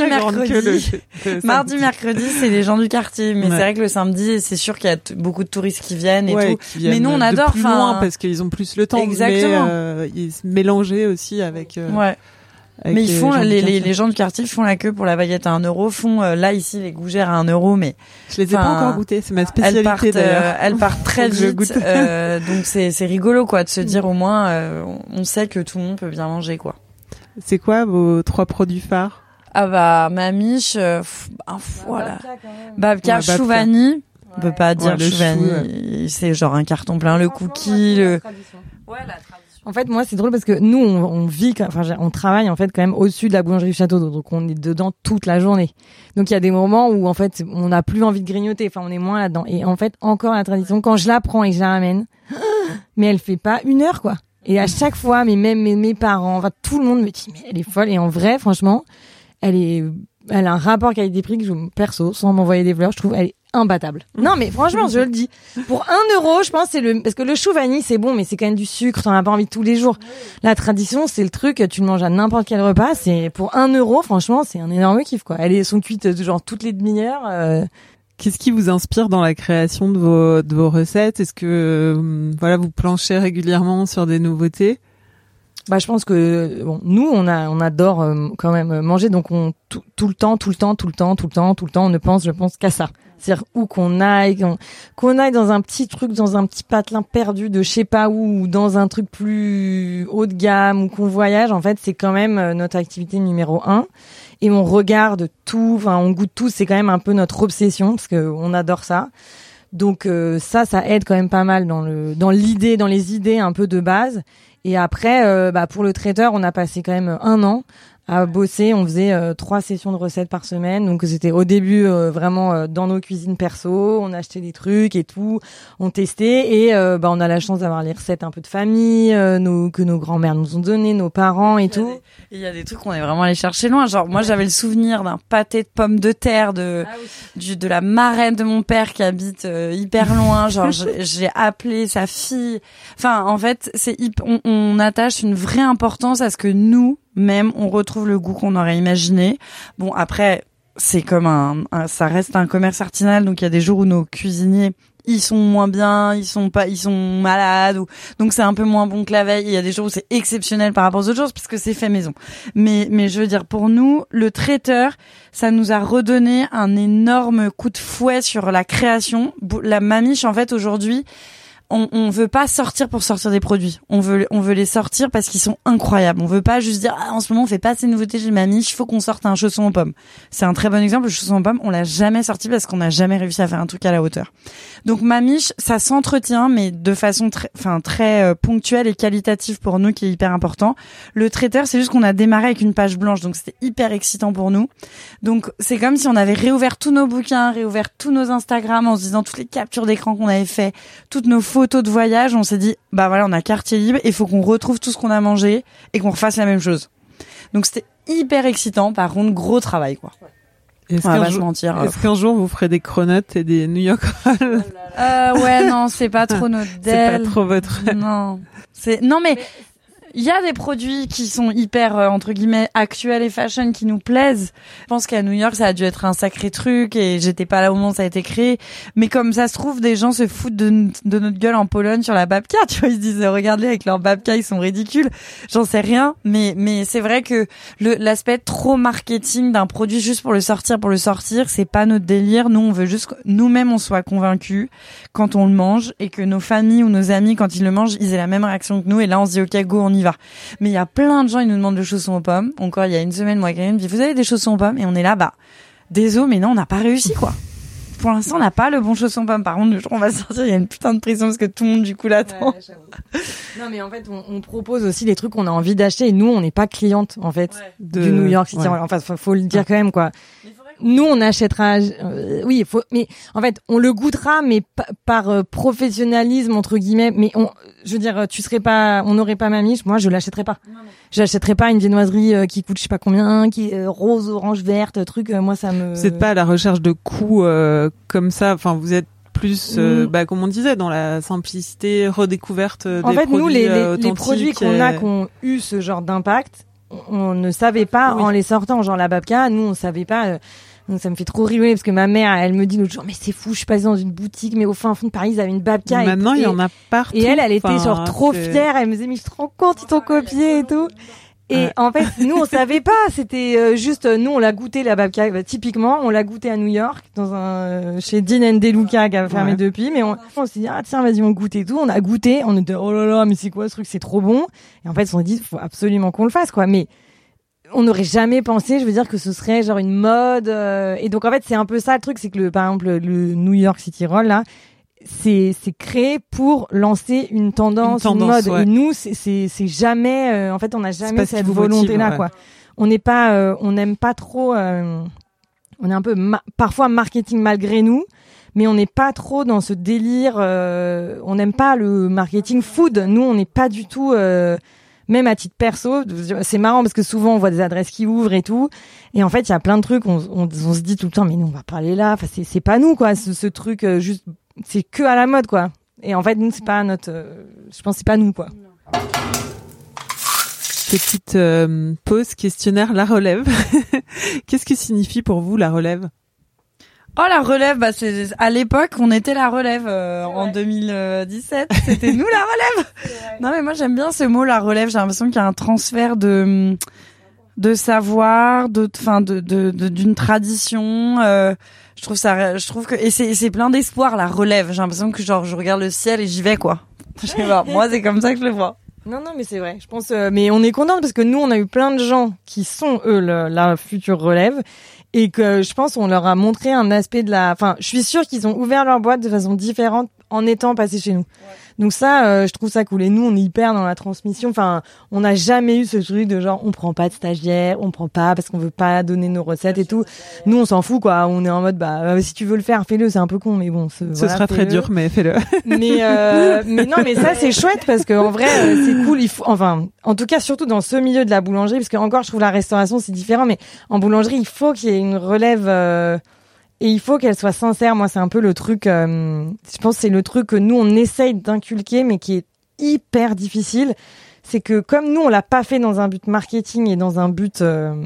mercredi c'est les gens du quartier, mais c'est vrai que le samedi c'est sûr qu'il y a beaucoup de touristes qui viennent et tout, mais nous on adore plus loin parce qu'ils ont plus le temps. Exactement. Mais ils se mélanger aussi avec mais ils font les gens du quartier font la queue pour la baguette à 1 euro, font là ici les gougères à 1 euro, mais je les ai pas encore goûtées, c'est ma spécialité d'ailleurs. Elles partent très vite, donc c'est rigolo quoi de se dire au moins on sait que tout le monde peut bien manger quoi. C'est quoi vos 3 produits phares? Mamiche, voilà, Babka, Chouvani. On peut pas dire Chouvani, c'est genre un carton plein, le cookie, la tradition. En fait, moi, c'est drôle parce que nous, on travaille en fait quand même au-dessus de la boulangerie du château, donc on est dedans toute la journée. Donc il y a des moments où en fait, on n'a plus envie de grignoter, enfin on est moins là-dedans. Et en fait, encore la tradition, quand je la prends et que je la ramène, mais elle fait pas 1 heure quoi. Et à chaque fois, mais même mes parents, enfin, tout le monde me dit, mais elle est folle. Et en vrai, franchement, elle a un rapport qualité-prix que perso, sans m'envoyer des fleurs, je trouve, elle est imbattable. Non, mais franchement, je le dis. Pour 1 euro, je pense, parce que le chou vanille, c'est bon, mais c'est quand même du sucre, t'en as pas envie tous les jours. La tradition, c'est le truc, tu le manges à n'importe quel repas, c'est, pour 1 euro, franchement, c'est un énorme kiff, quoi. Elles sont cuites, genre, toutes les demi-heures, Qu'est-ce qui vous inspire dans la création de vos recettes? Est-ce que voilà, vous planchez régulièrement sur des nouveautés? Bah, je pense que bon, nous on adore quand même manger, donc tout le temps, on ne pense, je pense qu'à ça. C'est-à-dire où qu'on aille dans un petit truc, dans un petit patelin perdu de je sais pas où, ou dans un truc plus haut de gamme, ou qu'on voyage, en fait, c'est quand même notre activité numéro 1. Et on regarde tout, enfin on goûte tout, c'est quand même un peu notre obsession parce que on adore ça. Donc ça aide quand même pas mal dans les idées un peu de base. Et après, pour le traiteur, on a passé quand même 1 an à bosser. On faisait 3 sessions de recettes par semaine. Donc c'était au début vraiment dans nos cuisines perso. On achetait des trucs et tout. On testait et on a la chance d'avoir les recettes un peu de famille que nos grands-mères nous ont donné, nos parents et tout. Il y a des trucs qu'on est vraiment allé chercher loin. Genre moi j'avais le souvenir d'un pâté de pommes de terre de la marraine de mon père qui habite hyper loin. Genre j'ai appelé sa fille. Enfin en fait on attache une vraie importance à ce que nous même on retrouve le goût qu'on aurait imaginé. Bon après c'est comme ça reste un commerce artisanal, donc il y a des jours où nos cuisiniers ils sont moins bien, ils sont malades, donc c'est un peu moins bon que la veille. Il y a des jours où c'est exceptionnel par rapport aux autres jours parce que c'est fait maison. Mais je veux dire, pour nous, le traiteur, ça nous a redonné un énorme coup de fouet sur la création. La Mamiche, en fait, aujourd'hui, on veut pas sortir pour sortir des produits. On veut les sortir parce qu'ils sont incroyables. On veut pas juste dire, en ce moment, on fait pas ces nouveautés chez Mamiche, il faut qu'on sorte un chausson aux pommes. C'est un très bon exemple. Le chausson aux pommes, on l'a jamais sorti parce qu'on n'a jamais réussi à faire un truc à la hauteur. Donc, Mamiche, ça s'entretient, mais de façon très ponctuelle et qualitative pour nous, qui est hyper important. Le traiteur, c'est juste qu'on a démarré avec une page blanche, donc c'était hyper excitant pour nous. Donc, c'est comme si on avait réouvert tous nos bouquins, réouvert tous nos Instagram en se disant toutes les captures d'écran qu'on avait fait, toutes nos photos de voyage, on s'est dit bah voilà, on a quartier libre, il faut qu'on retrouve tout ce qu'on a mangé et qu'on refasse la même chose. Donc c'était hyper excitant, par contre gros travail quoi. Est-ce qu'un jour vous ferez des cronuts et des New York rolls? Ouais, non, c'est pas trop notre C'est pas trop votre. Non mais il y a des produits qui sont hyper, entre guillemets, actuels et fashion qui nous plaisent. Je pense qu'à New York, ça a dû être un sacré truc et j'étais pas là au moment où ça a été créé. Mais comme ça se trouve, des gens se foutent de notre gueule en Pologne sur la babka. Tu vois, ils se disent, regardez, avec leur babka, ils sont ridicules. J'en sais rien. Mais c'est vrai que l'aspect trop marketing d'un produit juste pour le sortir, c'est pas notre délire. Nous, on veut juste que nous-mêmes, on soit convaincus quand on le mange et que nos familles ou nos amis, quand ils le mangent, ils aient la même réaction que nous. Et là, on se dit, ok, go, on y va. Mais il y a plein de gens, ils nous demandent le chausson aux pommes. Encore il y a une semaine, moi, quelqu'un me dit, vous avez des chaussons aux pommes? Et on est là, désolé, mais non, on n'a pas réussi, quoi. Pour l'instant, on n'a pas le bon chausson aux pommes. Par contre, le jour où on va sortir, il y a une putain de pression parce que tout le monde, du coup, l'attend. Ouais, non, mais en fait, on propose aussi des trucs qu'on a envie d'acheter et nous, on n'est pas cliente, en fait, du New York City. Ouais. Enfin, faut le dire quand même, quoi. Nous, on achètera, mais en fait, on le goûtera, mais par professionnalisme, entre guillemets, mais je veux dire, on n'aurait pas Mamiche, moi, je l'achèterais pas. Non. J'achèterais pas une viennoiserie qui coûte je sais pas combien, qui est rose, orange, verte, moi, ça me... Vous êtes pas à la recherche de coûts, comme ça, enfin, vous êtes plus, comme on disait, dans la simplicité, redécouverte des produits. En fait, nous, les produits qu'on ont eu ce genre d'impact, on ne savait pas en les sortant, genre la babka, nous on savait pas. Donc ça me fait trop rigoler parce que ma mère, elle me dit l'autre jour, mais c'est fou, je suis passée dans une boutique, mais au fin fond de Paris, ils avaient une babka. Maintenant, il y en a partout. Et elle était genre trop fière. Elle me disait, mais je te rends compte, ils t'ont copié et tout. Et en fait, nous, on savait pas. C'était juste, nous, on l'a goûté la babka. Typiquement, on l'a goûté à New York chez Dean & DeLuca qui a fermé depuis. Mais on s'est dit, tiens, vas-y, on goûte et tout. On a goûté. On était, oh là là, mais c'est quoi ce truc? C'est trop bon. Et en fait, on s'est dit, faut absolument qu'on le fasse, quoi. Mais on n'aurait jamais pensé, je veux dire, que ce serait genre une mode. Et donc, en fait, c'est un peu ça le truc, c'est que par exemple, le New York City Roll là. C'est créé pour lancer une tendance, une mode. Ouais. Et nous, c'est jamais, en fait, on n'a jamais cette volonté-là, quoi. On n'est pas, on n'aime pas trop, on est un peu, parfois marketing malgré nous, mais on n'est pas trop dans ce délire. On n'aime pas le marketing food. Nous, on n'est pas du tout. Même à titre perso, c'est marrant parce que souvent on voit des adresses qui ouvrent et tout, et en fait il y a plein de trucs. On se dit tout le temps, mais nous on va pas aller là. Enfin, c'est pas nous quoi. Ce truc juste, c'est que à la mode quoi. Et en fait nous c'est pas notre. Je pense que c'est pas nous quoi. Petite pause questionnaire, la relève. Qu'est-ce que signifie pour vous la relève? Oh, la relève, bah c'est à l'époque on était la relève en 2017, c'était nous la relève. Non mais moi j'aime bien ce mot la relève, j'ai l'impression qu'il y a un transfert de savoir, d'une tradition. Je trouve que et c'est plein d'espoir la relève. J'ai l'impression que genre je regarde le ciel et j'y vais quoi. Je sais pas, moi c'est comme ça que je le vois. Non, mais c'est vrai. Je pense, mais on est contente parce que nous, on a eu plein de gens qui sont eux la future relève, et que je pense on leur a montré un aspect de la. Enfin, je suis sûre qu'ils ont ouvert leur boîte de façon différente en étant passés chez nous. Ouais. Donc ça, je trouve ça cool. Et nous, on est hyper dans la transmission. Enfin, on n'a jamais eu ce truc de genre on prend pas de stagiaires, on prend pas parce qu'on veut pas donner nos recettes et tout. Nous, on s'en fout quoi. On est en mode si tu veux le faire, fais-le. C'est un peu con, mais bon. Ce sera très dur, mais fais-le. Mais non, mais ça c'est chouette parce que en vrai, c'est cool. Il faut, enfin, en tout cas, surtout dans ce milieu de la boulangerie, parce que encore, je trouve la restauration c'est différent, mais en boulangerie, il faut qu'il y ait une relève. Et il faut qu'elle soit sincère. Moi, c'est un peu le truc. Je pense que c'est le truc que nous on essaye d'inculquer, mais qui est hyper difficile. C'est que comme nous on l'a pas fait dans un but marketing et dans un but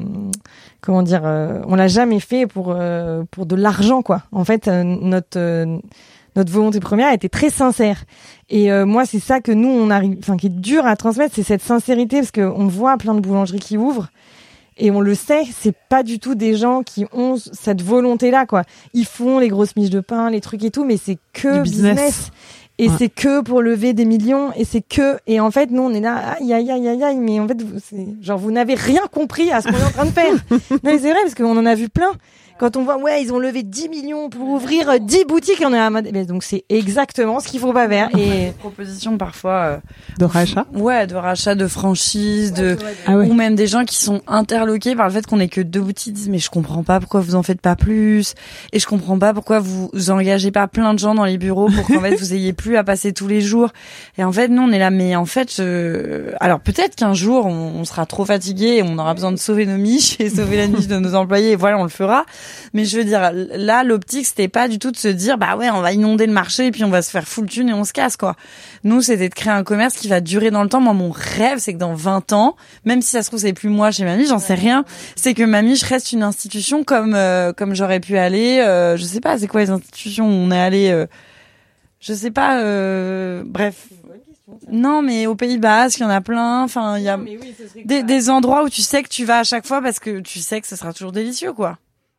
on l'a jamais fait pour de l'argent quoi. En fait, notre volonté première était très sincère. Et moi, c'est ça que nous on arrive, enfin qui est dur à transmettre, c'est cette sincérité parce que on voit plein de boulangeries qui ouvrent. Et on le sait, c'est pas du tout des gens qui ont cette volonté-là, quoi. Ils font les grosses miches de pain, les trucs et tout, mais c'est que business. Et c'est que pour lever des millions, et en fait, nous, on est là, aïe, mais en fait, vous n'avez rien compris à ce qu'on est en train de faire. Non, mais c'est vrai, parce qu'on en a vu plein. Quand on voit, ils ont levé 10 millions pour ouvrir 10 boutiques, on est à mode, donc c'est exactement ce qu'il faut pas faire. Et propositions parfois de rachat. Ouais, de rachat, de franchise, ou même des gens qui sont interloqués par le fait qu'on ait que 2 boutiques, disent mais je comprends pas pourquoi vous en faites pas plus, et je comprends pas pourquoi vous engagez pas plein de gens dans les bureaux pour qu'en fait vous ayez plus à passer tous les jours. Et en fait, nous on est là, mais en fait, alors peut-être qu'un jour on sera trop fatigué et on aura besoin de sauver nos miches et sauver la niche de nos employés, et voilà, on le fera. Mais je veux dire, là, l'optique, c'était pas du tout de se dire, on va inonder le marché et puis on va se faire full thune et on se casse, quoi. Nous, c'était de créer un commerce qui va durer dans le temps. Moi, mon rêve, c'est que dans 20 ans, même si ça se trouve, c'est plus moi chez Mamie, j'en sais rien, c'est que Mamie reste une institution comme j'aurais pu aller, je sais pas, c'est quoi les institutions où on est allé, je sais pas, bref. Non, mais au Pays Basque, il y en a plein. Enfin, il y a des endroits où tu sais que tu vas à chaque fois parce que tu sais que ce sera toujours délicieux, quoi.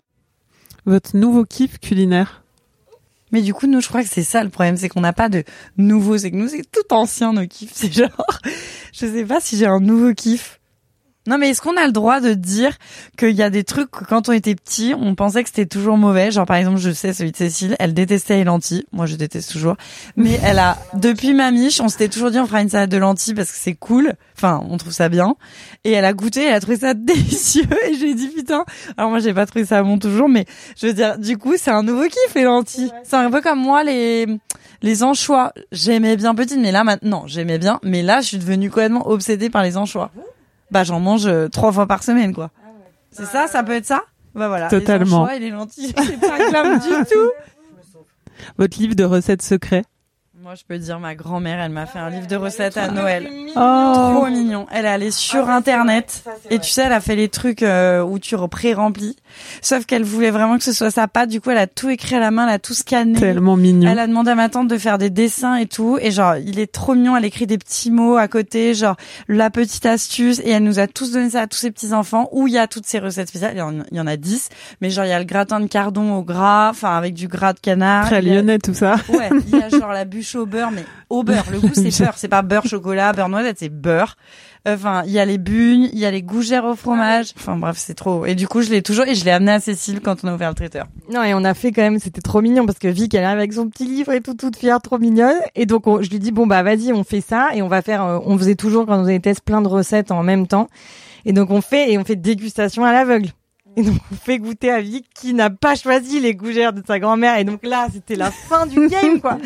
Votre nouveau kiff culinaire? Mais du coup, nous, je crois que c'est ça le problème, c'est qu'on n'a pas de nouveau, c'est que nous, c'est tout ancien, nos kiffs. C'est genre, je sais pas si j'ai un nouveau kiff. Non, mais est-ce qu'on a le droit de dire qu'il y a des trucs que quand on était petit, on pensait que c'était toujours mauvais? Genre, par exemple, je sais, celui de Cécile, elle détestait les lentilles. Moi, je déteste toujours. Mais depuis ma miche, on s'était toujours dit, on fera une salade de lentilles parce que c'est cool. Enfin, on trouve ça bien. Et elle a goûté, elle a trouvé ça délicieux. Et j'ai dit, putain. Alors moi, j'ai pas trouvé ça bon toujours, mais je veux dire, du coup, c'est un nouveau kiff, les lentilles. Ouais. C'est un peu comme moi, les anchois. J'aimais bien petite, mais là, maintenant, j'aimais bien. Mais là, je suis devenue complètement obsédée par les anchois. J'en mange 3 fois par semaine, quoi. Ah ouais. C'est ça peut être ça? Voilà. Totalement. Les anchois et les lentilles, c'est pas glam du tout. Votre livre de recettes secrets? Moi, je peux dire, ma grand-mère, elle m'a fait un livre de recettes à Noël. Oh. Trop mignon. Elle est allée sur Internet. Et tu sais, elle a fait les trucs où tu pré-remplis. Sauf qu'elle voulait vraiment que ce soit sa pâte. Du coup, elle a tout écrit à la main, elle a tout scanné. Tellement mignon. Elle a demandé à ma tante de faire des dessins et tout. Et genre, il est trop mignon. Elle écrit des petits mots à côté, genre la petite astuce. Et elle nous a tous donné ça à tous ses petits-enfants, où il y a toutes ces recettes spéciales. Il y en a 10. Mais genre, il y a le gratin de cardon au gras, enfin, avec du gras de canard. Très lyonnais, tout ça. Ouais, il y a genre la bûche au beurre, mais au beurre. Le goût, c'est beurre. C'est pas beurre chocolat, beurre noisette, c'est beurre. Enfin, il y a les bugnes, il y a les gougères au fromage. Enfin, bref, c'est trop. Et du coup, je l'ai amené à Cécile quand on a ouvert le traiteur. Non, et on a fait quand même, c'était trop mignon parce que Vic, elle est avec son petit livre et tout, toute fière, trop mignonne. Et donc, je lui dis, vas-y, on fait ça. Et on va faire, on faisait toujours, quand on faisait des tests, plein de recettes en même temps. Et donc, on fait dégustation à l'aveugle. Et donc, on fait goûter à Vic qui n'a pas choisi les gougères de sa grand-mère. Et donc là, c'était la fin du game, quoi.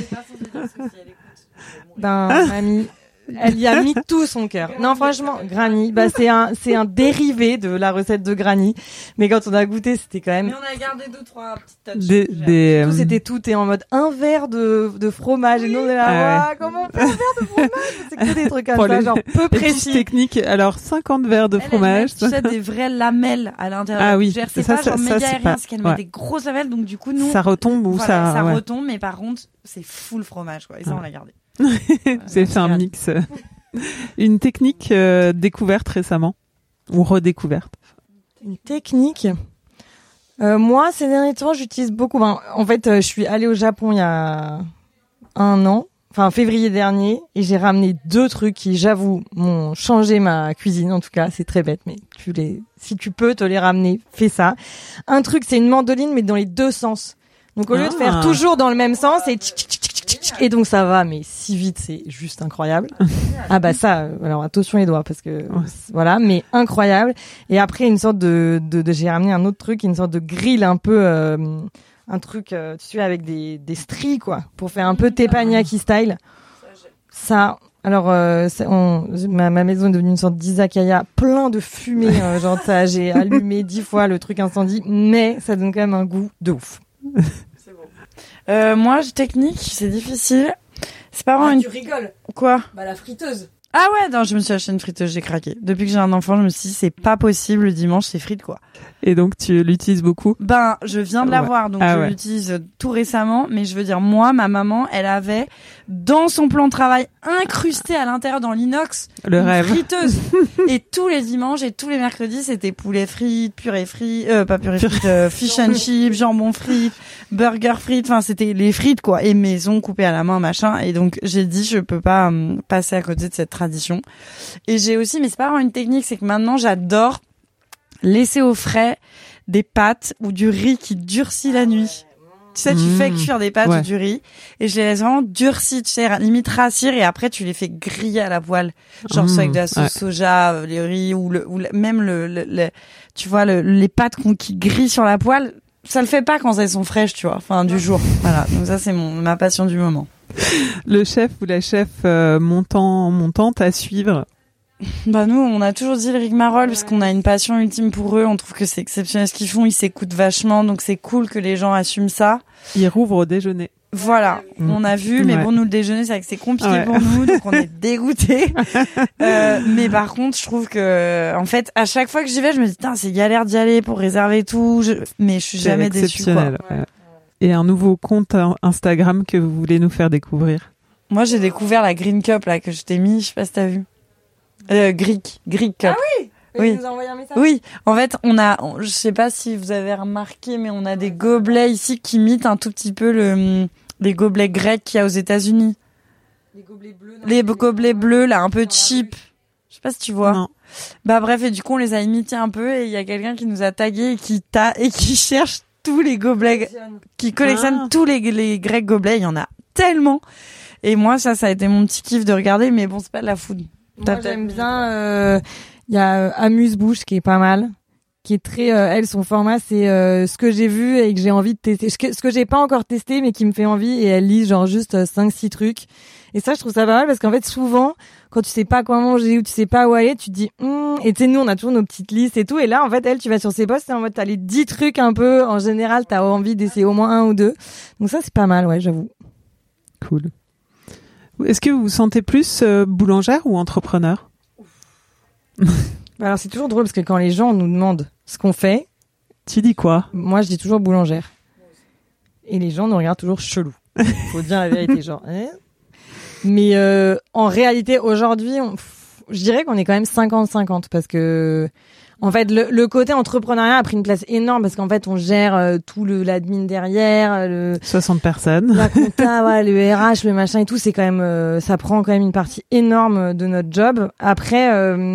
Mamie, elle y a mis tout son cœur. Non, franchement, Granny, c'est un dérivé de la recette de Granny. Mais quand on a goûté, c'était quand même. Mais on a gardé 2-3 petites touches. C'était tout et en mode un verre de fromage. Oui. Et nous, on est là, comment on fait un verre de fromage? C'est que des trucs comme ça, genre peu précis. Technique. Alors, 50 verres de fromage. Tu sais, des vraies lamelles à l'intérieur. Oui. C'est pas genre méga aérien, parce qu'elle met des grosses lamelles. Donc, du coup, nous. Ça retombe ou ça retombe, mais par contre, c'est full fromage, quoi. Et ça, on l'a gardé. Vous avez fait un mix. Une technique découverte récemment ou redécouverte? Une technique. Moi, ces derniers temps, j'utilise beaucoup. En fait, je suis allée au Japon il y a 1 an, février dernier, et j'ai ramené 2 trucs qui, j'avoue, m'ont changé ma cuisine. En tout cas, c'est très bête, mais si tu peux te les ramener, fais ça. Un truc, c'est une mandoline, mais dans les 2 sens. Donc, au lieu de faire toujours dans le même sens, et donc ça va, mais si vite, c'est juste incroyable. Alors attention les doigts, parce que voilà, mais incroyable. Et après, une sorte j'ai ramené un autre truc, une sorte de grill un peu, un truc, tu sais, avec des stries, quoi, pour faire un peu teppanyaki style. Ça, alors, ma maison est devenue une sorte d'izakaya, plein de fumée, genre ça, j'ai allumé 10 fois le truc incendie, mais ça donne quand même un goût de ouf. Moi, technique, c'est difficile. C'est pas vraiment Tu rigoles. Quoi? La friteuse. Ah ouais, non, je me suis acheté une friteuse, j'ai craqué. Depuis que j'ai un enfant, je me suis dit, c'est pas possible, le dimanche, c'est frites, quoi. Et donc, tu l'utilises beaucoup? Je viens de l'avoir, donc je l'utilise tout récemment, mais je veux dire, moi, ma maman, elle avait, dans son plan de travail, incrusté à l'intérieur dans l'inox, une friteuse. Et tous les dimanches et tous les mercredis, c'était poulet frites, purée frites, fish and chips, jambon frites, burger frites, c'était les frites, quoi, et maison coupée à la main, machin. Et donc, j'ai dit, je peux pas passer à côté de cette tradition. Et j'ai aussi, mais c'est pas vraiment une technique, c'est que maintenant, j'adore laisser au frais des pâtes ou du riz qui durcit la nuit. Tu sais, tu fais cuire des pâtes ou du riz et je les laisse vraiment durcir, tu sais, limite rassir, et après tu les fais griller à la poêle. Genre soit avec de la sauce soja, les riz ou même tu vois, les pâtes qui grillent sur la poêle. Ça le fait pas quand elles sont fraîches, tu vois, du jour. Voilà. Donc ça, c'est ma passion du moment. Le chef ou la chef montante à suivre? Nous, on a toujours dit le rigmarole parce qu'on a une passion ultime pour eux. On trouve que c'est exceptionnel ce qu'ils font. Ils s'écoutent vachement, donc c'est cool que les gens assument ça. Ils rouvrent au déjeuner. Voilà, on a vu, mais bon, nous, le déjeuner, c'est vrai que c'est compliqué pour nous, donc on est dégoûtés. Mais par contre, je trouve que, en fait, à chaque fois que j'y vais, je me dis, c'est galère d'y aller pour réserver tout, mais je suis jamais déçue, quoi. Et un nouveau compte Instagram que vous voulez nous faire découvrir? Moi, j'ai découvert la Green Cup, là, que je t'ai mis, je sais pas si t'as vu. Greek Cup. Ah oui! Oui. Tu nous as envoyé un message? Oui. En fait, je sais pas si vous avez remarqué, mais on a des gobelets ici qui imitent un tout petit peu les gobelets grecs qu'il y a aux États-Unis. Les gobelets bleus. Les gobelets bleus, là, un peu cheap. Je sais pas si tu vois. Non. Bref, et du coup, on les a imités un peu, et il y a quelqu'un qui nous a tagué et qui cherche tous les gobelets, qui collectionne tous les grecs gobelets. Il y en a tellement. Et moi, ça a été mon petit kiff de regarder, mais bon, c'est pas de la food. Moi, j'aime bien, il y a Amuse-Bouche qui est pas mal, qui est très, elle, son format, c'est ce que j'ai vu et que j'ai envie de tester, ce que j'ai pas encore testé mais qui me fait envie, et elle lise genre juste 5-6 trucs. Et ça, je trouve ça pas mal parce qu'en fait, souvent, quand tu sais pas quoi manger ou tu sais pas où aller, tu te dis, et tu sais, nous, on a toujours nos petites listes et tout. Et là, en fait, tu vas sur ses posts, c'est en mode, t'as les 10 trucs un peu, en général, t'as envie d'essayer au moins 1 ou 2. Donc ça, c'est pas mal, ouais, j'avoue. Cool. Est-ce que vous vous sentez plus boulangère ou entrepreneur? Alors, c'est toujours drôle parce que quand les gens nous demandent ce qu'on fait, tu dis quoi? Moi, je dis toujours boulangère. Et les gens nous regardent toujours chelou. Faut dire la vérité, genre. Mais en réalité, aujourd'hui, je dirais qu'on est quand même 50-50 parce que, en fait, le côté entrepreneuriat a pris une place énorme parce qu'en fait, on gère tout l'admin derrière, 60 personnes, la compta, le RH, le machin et tout. C'est quand même, ça prend quand même une partie énorme de notre job. Après,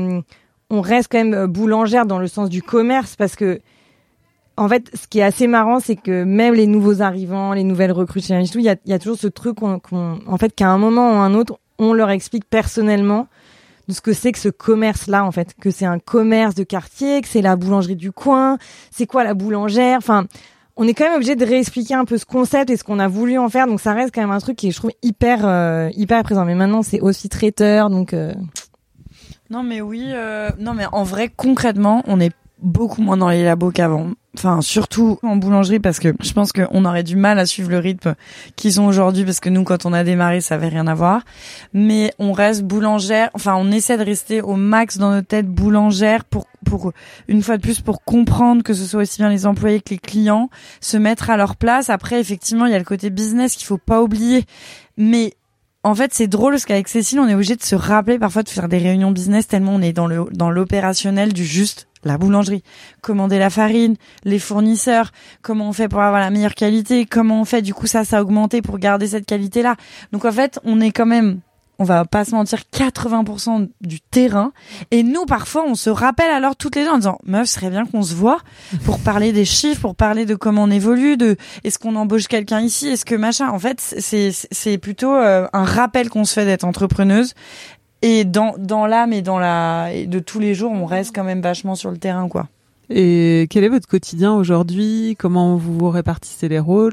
on reste quand même boulangère dans le sens du commerce parce que, en fait, ce qui est assez marrant, c'est que même les nouveaux arrivants, les nouvelles recrues chez Amish, il y a toujours ce truc en fait, qu'à un moment ou un autre, on leur explique personnellement ce que c'est que ce commerce-là, en fait, que c'est un commerce de quartier, que c'est la boulangerie du coin, c'est quoi la boulangère, enfin, on est quand même obligé de réexpliquer un peu ce concept et ce qu'on a voulu en faire, donc ça reste quand même un truc qui est, je trouve, hyper présent. Mais maintenant, c'est aussi traiteur, donc... Non mais oui, non mais en vrai concrètement, on est beaucoup moins dans les labos qu'avant. Enfin, surtout en boulangerie parce que je pense qu'on aurait du mal à suivre le rythme qu'ils ont aujourd'hui parce que nous, quand on a démarré, ça avait rien à voir. Mais on reste boulangère. Enfin, on essaie de rester au max dans notre tête boulangère pour une fois de plus pour comprendre que ce soit aussi bien les employés que les clients, se mettre à leur place. Après, effectivement, il y a le côté business qu'il faut pas oublier. Mais en fait, c'est drôle parce qu'avec Cécile, on est obligé de se rappeler parfois de faire des réunions business tellement on est dans l'opérationnel du juste la boulangerie. Commander la farine, les fournisseurs, comment on fait pour avoir la meilleure qualité, comment on fait, du coup, ça a augmenté pour garder cette qualité-là. Donc, en fait, on est quand même, on va pas se mentir, 80% du terrain. Et nous, parfois, on se rappelle alors toutes les deux en disant, meuf, ce serait bien qu'on se voit pour parler des chiffres, pour parler de comment on évolue, de est-ce qu'on embauche quelqu'un ici, est-ce que machin. En fait, c'est plutôt un rappel qu'on se fait d'être entrepreneuse. Et dans l'âme et et de tous les jours, on reste quand même vachement sur le terrain, quoi. Et quel est votre quotidien aujourd'hui? Comment vous répartissez les rôles?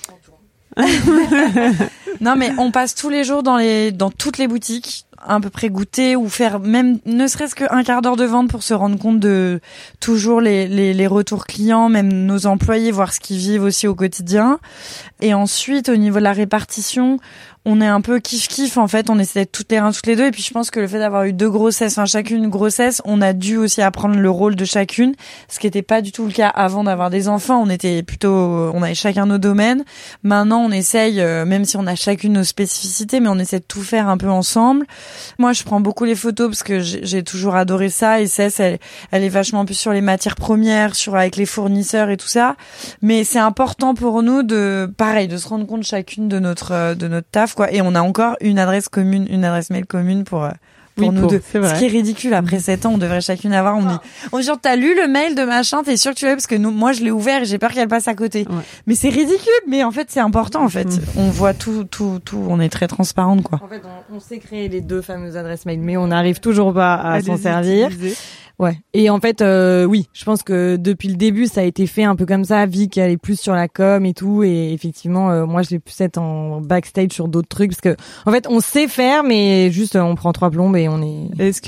Non, mais on passe tous les jours dans toutes les boutiques, à peu près goûter ou faire même ne serait-ce qu'un quart d'heure de vente pour se rendre compte de toujours les retours clients, même nos employés, voir ce qu'ils vivent aussi au quotidien. Et ensuite, au niveau de la répartition, on est un peu kiff-kiff, en fait, on essaie d'être toutes les deux, et puis je pense que le fait d'avoir eu 2 grossesses, enfin chacune une grossesse, on a dû aussi apprendre le rôle de chacune, ce qui était pas du tout le cas avant d'avoir des enfants, on avait chacun nos domaines. Maintenant, on essaye, même si on a chacune nos spécificités, mais on essaie de tout faire un peu ensemble. Moi, je prends beaucoup les photos parce que j'ai toujours adoré ça, et Cess, elle est vachement plus sur les matières premières, avec les fournisseurs et tout ça, mais c'est important pour nous de se rendre compte chacune de notre taf, quoi. Et on a encore une adresse mail commune pour nous deux. Ce qui est ridicule, après 7 ans, on devrait chacune avoir, on dit genre, t'as lu le mail de machin, t'es sûr que tu l'as, parce que moi je l'ai ouvert et j'ai peur qu'elle passe à côté. Ouais. Mais c'est ridicule, mais en fait c'est important, en fait. On voit tout, on est très transparente, quoi. En fait, on sait créer les 2 fameuses adresses mail, mais on n'arrive toujours pas à s'en servir. Ouais. Et en fait, oui, je pense que depuis le début, ça a été fait un peu comme ça. Vic, elle est plus sur la com et tout, et effectivement, moi, je vais plus être en backstage sur d'autres trucs, parce que en fait, on sait faire, mais juste, on prend 3 plombes et on est. Est-ce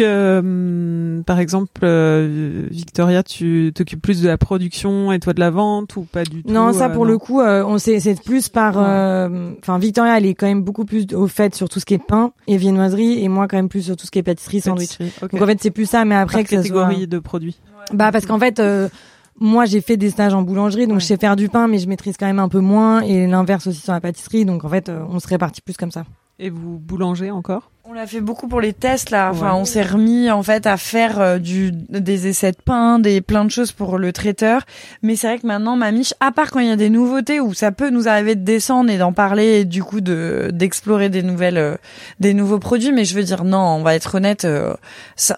que, par exemple, Victoria, tu t'occupes plus de la production et toi de la vente, ou pas du tout? Non, ça pour le coup, c'est plus par. Enfin, Victoria, elle est quand même beaucoup plus au fait sur tout ce qui est pain et viennoiserie, et moi quand même plus sur tout ce qui est pâtisserie, sandwich. Okay. Donc en fait, c'est plus ça, mais après que ça soit de produits. Bah parce qu'en fait moi j'ai fait des stages en boulangerie, donc je sais faire du pain, mais je maîtrise quand même un peu moins, et l'inverse aussi sur la pâtisserie, donc en fait on se répartit plus comme ça. Et vous boulangez encore? On l'a fait beaucoup pour les tests, là. Enfin, on s'est remis, en fait, à faire des essais de pain, plein de choses pour le traiteur. Mais c'est vrai que maintenant, Mamiche, à part quand il y a des nouveautés où ça peut nous arriver de descendre et d'en parler, et du coup d'explorer des nouveaux produits. Mais je veux dire, non, on va être honnête, ça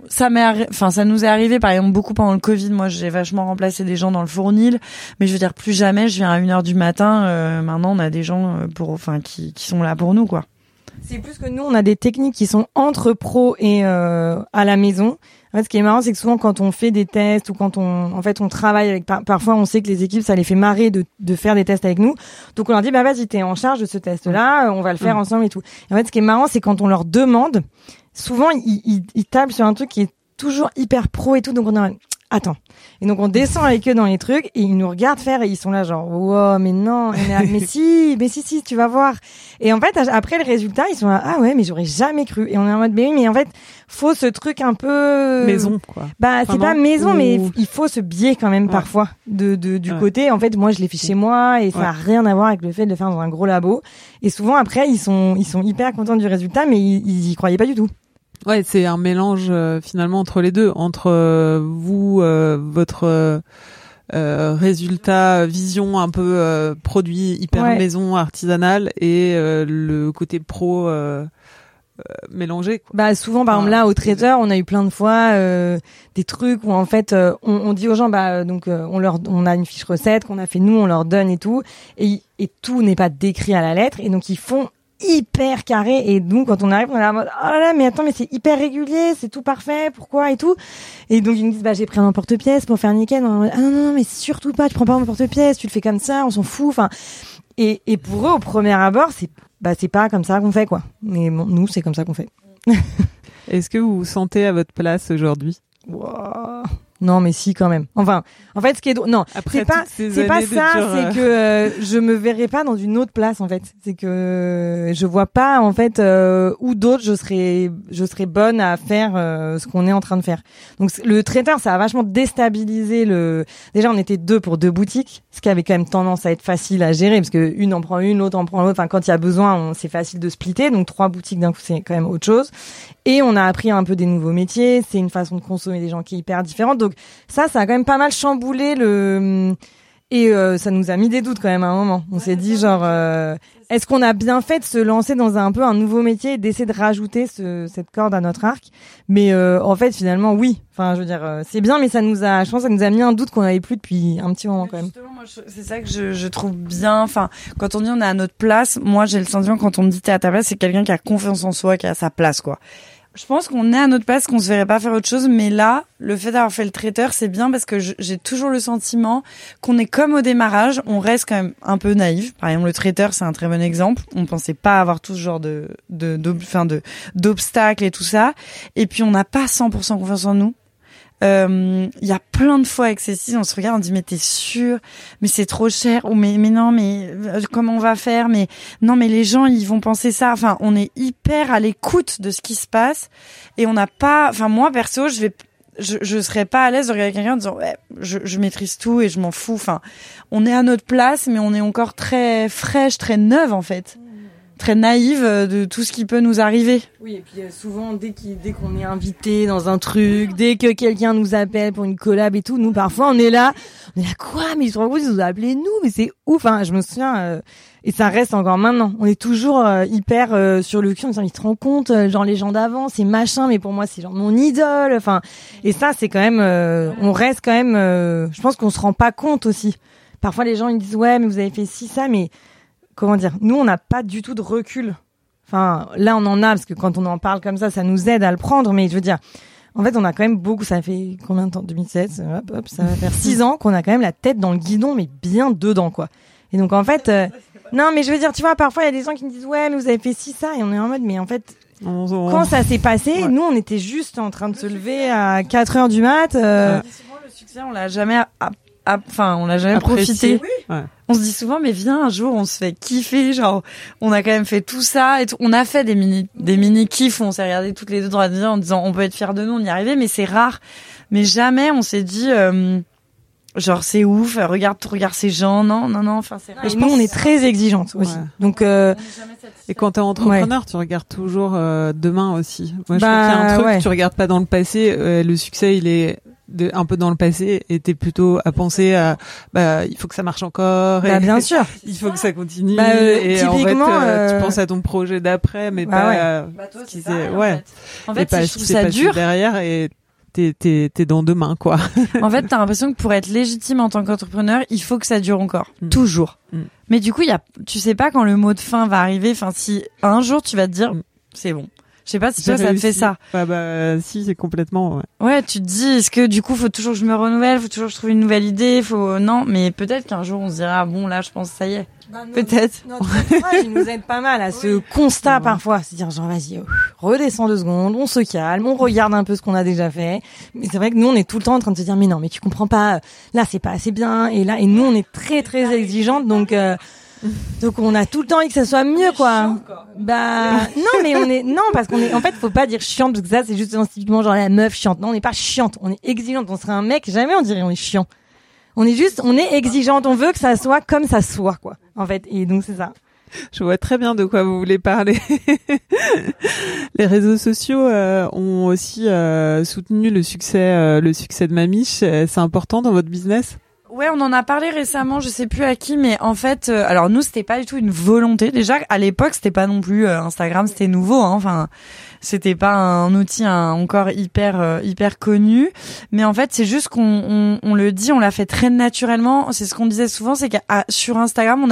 nous est arrivé, par exemple, beaucoup pendant le Covid. Moi, j'ai vachement remplacé des gens dans le fournil. Mais je veux dire, plus jamais, je viens à 1h du matin. Maintenant, on a des gens qui sont là pour nous, quoi. C'est plus que nous, on a des techniques qui sont entre pros et à la maison. En fait, ce qui est marrant, c'est que souvent, quand on fait des tests, ou quand on travaille avec, parfois, on sait que les équipes, ça les fait marrer de faire des tests avec nous. Donc, on leur dit, bah, vas-y, t'es en charge de ce test-là, on va le faire ensemble et tout. Et en fait, ce qui est marrant, c'est quand on leur demande, souvent, ils tablent sur un truc qui est toujours hyper pro et tout. Donc, on a, attends. Et donc, on descend avec eux dans les trucs, et ils nous regardent faire, et ils sont là genre, wow, mais non, mais si, tu vas voir. Et en fait, après le résultat, ils sont là, ah ouais, mais j'aurais jamais cru. Et on est en mode, mais oui, mais en fait, faut ce truc un peu maison, quoi. Bah, c'est pas maison, mais il faut ce biais quand même parfois du côté. En fait, moi, je l'ai fait chez moi, et ça a rien à voir avec le fait de le faire dans un gros labo. Et souvent, après, ils sont hyper contents du résultat, mais ils y croyaient pas du tout. Ouais, c'est un mélange finalement entre les deux, entre vous, votre résultat, vision un peu produit hyper maison, artisanal, et le côté pro mélangé, quoi. Bah souvent, par exemple là au traiteur, on a eu plein de fois des trucs où en fait on dit aux gens, bah donc on a une fiche recette qu'on a fait nous, on leur donne et tout, et tout n'est pas décrit à la lettre, et donc ils font hyper carré. Et donc, quand on arrive, on est en mode, oh là là, mais attends, mais c'est hyper régulier, c'est tout parfait, pourquoi et tout. Et donc, ils nous disent, j'ai pris un porte-pièce pour faire nickel. Ah non, mais surtout pas, tu prends pas un porte-pièce, tu le fais comme ça, on s'en fout. Enfin, et pour eux, au premier abord, c'est pas comme ça qu'on fait, quoi. Mais bon, nous, c'est comme ça qu'on fait. Est-ce que vous vous sentez à votre place aujourd'hui? Wow. Non, mais si, quand même. Enfin, en fait, ce qui est non, après c'est pas ça, c'est que je me verrais pas dans une autre place, en fait. C'est que je vois pas, en fait, où d'autres je serais bonne à faire ce qu'on est en train de faire. Donc le traiteur, ça a vachement déstabilisé déjà on était 2 pour 2 boutiques, ce qui avait quand même tendance à être facile à gérer parce que une en prend une, l'autre en prend l'autre. Enfin, quand il y a besoin, c'est facile de splitter. Donc 3 boutiques d'un coup, c'est quand même autre chose. Et on a appris un peu des nouveaux métiers, c'est une façon de consommer des gens qui est hyper différente. Donc ça a quand même pas mal chamboulé ça nous a mis des doutes quand même à un moment. On s'est dit genre est-ce qu'on a bien fait de se lancer dans un peu un nouveau métier et d'essayer de rajouter cette corde à notre arc? Mais en fait finalement oui. Enfin je veux dire c'est bien, mais je pense que ça nous a mis un doute qu'on avait plus depuis un petit moment quand même. Justement, moi c'est ça que je trouve bien. Enfin quand on dit on est à notre place, moi j'ai le sentiment quand on me dit t'es à ta place, c'est quelqu'un qui a confiance en soi, qui a sa place quoi. Je pense qu'on est à notre place, qu'on se verrait pas faire autre chose, mais là, le fait d'avoir fait le traiteur, c'est bien parce que j'ai toujours le sentiment qu'on est comme au démarrage, on reste quand même un peu naïf. Par exemple, le traiteur, c'est un très bon exemple. On pensait pas avoir tout ce genre d'obstacles et tout ça. Et puis, on n'a pas 100% confiance en nous. Il y a plein de fois avec Cécile, on se regarde, on dit mais t'es sûre, mais c'est trop cher, ou mais non, mais comment on va faire, mais non, mais les gens ils vont penser ça. Enfin, on est hyper à l'écoute de ce qui se passe et on n'a pas. Enfin, moi perso, je serais pas à l'aise de regarder quelqu'un en disant ouais, je maîtrise tout et je m'en fous. Enfin, on est à notre place, mais on est encore très fraîche, très neuve en fait. Très naïve de tout ce qui peut nous arriver. Oui, et puis souvent dès qu'on est invité dans un truc, dès que quelqu'un nous appelle pour une collab et tout, nous parfois on est là quoi, mais je te rends compte ils nous ont appelé nous, mais c'est ouf. Enfin, je me souviens et ça reste encore maintenant. On est toujours hyper sur le cul en disant ils te rendent compte, genre les gens d'avant, c'est machin, mais pour moi c'est genre mon idole. Enfin, et ça c'est quand même on reste quand même je pense qu'on se rend pas compte aussi. Parfois les gens ils disent ouais, mais vous avez fait ci ça, mais comment dire, nous on n'a pas du tout de recul. Enfin, là on en a parce que quand on en parle comme ça nous aide à le prendre. Mais je veux dire, en fait, on a quand même beaucoup. Ça fait combien de temps? 2007, hop, ça va faire 6 ans qu'on a quand même la tête dans le guidon, mais bien dedans, quoi. Et donc en fait, non, mais je veux dire, tu vois, parfois il y a des gens qui me disent ouais, mais vous avez fait ci ça, et on est en mode, mais en fait, quand ça s'est passé, ouais. Nous on était juste en train de se lever à 4h du mat. Souvent le succès, on l'a jamais profité. Oui. Ouais. On se dit souvent, mais viens, un jour, on se fait kiffer, genre, on a quand même fait tout ça et tout. On a fait des mini kiffs où on s'est regardé toutes les deux droit de en disant, on peut être fiers de nous, on y arrivait, mais c'est rare. Mais jamais on s'est dit, genre, c'est ouf, regarde ces gens, non, enfin, c'est rare. Et nous, on est très exigeantes aussi. Ouais. Donc, et quand t'es entrepreneur, ouais. Tu regardes toujours, demain aussi. Moi, je trouve qu'il y a un truc, ouais. Tu regardes pas dans le passé, le succès, il est, un peu dans le passé, et t'es plutôt à penser à il faut que ça marche encore, et bien sûr il faut que ça continue, et typiquement en fait tu penses à ton projet d'après, mais pas toi, ce qui c'est ouais en fait je trouve ça dur derrière, et t'es dans demain, quoi. En fait t'as l'impression que pour être légitime en tant qu'entrepreneur il faut que ça dure encore toujours. Mais du coup tu sais pas quand le mot de fin va arriver. Enfin, si un jour tu vas te dire c'est bon. Je sais pas si toi, ça te fait ça. Si, c'est complètement, ouais. Ouais, tu te dis, est-ce que, du coup, faut toujours que je me renouvelle, faut toujours que je trouve une nouvelle idée, non, mais peut-être qu'un jour, on se dira, bon, là, je pense, ça y est. Peut-être. Notre entourage, il nous aide pas mal à ce constat, parfois. C'est-à-dire, genre, vas-y, redescends 2 secondes, on se calme, on regarde un peu ce qu'on a déjà fait. Mais c'est vrai que nous, on est tout le temps en train de se dire, mais non, mais tu comprends pas, là, c'est pas assez bien, et nous, on est très, très exigeantes, donc on a tout le temps envie que ça soit mieux, quoi. Chiante, quoi. Non, parce qu'on est, en fait, faut pas dire chiante, parce que ça, c'est juste typiquement genre la meuf chiante. Non, on n'est pas chiante, on est exigeante. On serait un mec, jamais on dirait on est chiant. On est exigeante, on veut que ça soit comme ça soit, quoi. En fait, et donc c'est ça. Je vois très bien de quoi vous voulez parler. Les réseaux sociaux ont aussi soutenu le succès de Mamiche. C'est important dans votre business? Ouais, on en a parlé récemment, je sais plus à qui, mais en fait, alors nous, c'était pas du tout une volonté. Déjà, à l'époque, c'était pas non plus Instagram, c'était nouveau, hein. Enfin, c'était pas un outil encore hyper connu. Mais en fait, c'est juste qu'on le dit, on l'a fait très naturellement. C'est ce qu'on disait souvent, c'est que sur Instagram, on avait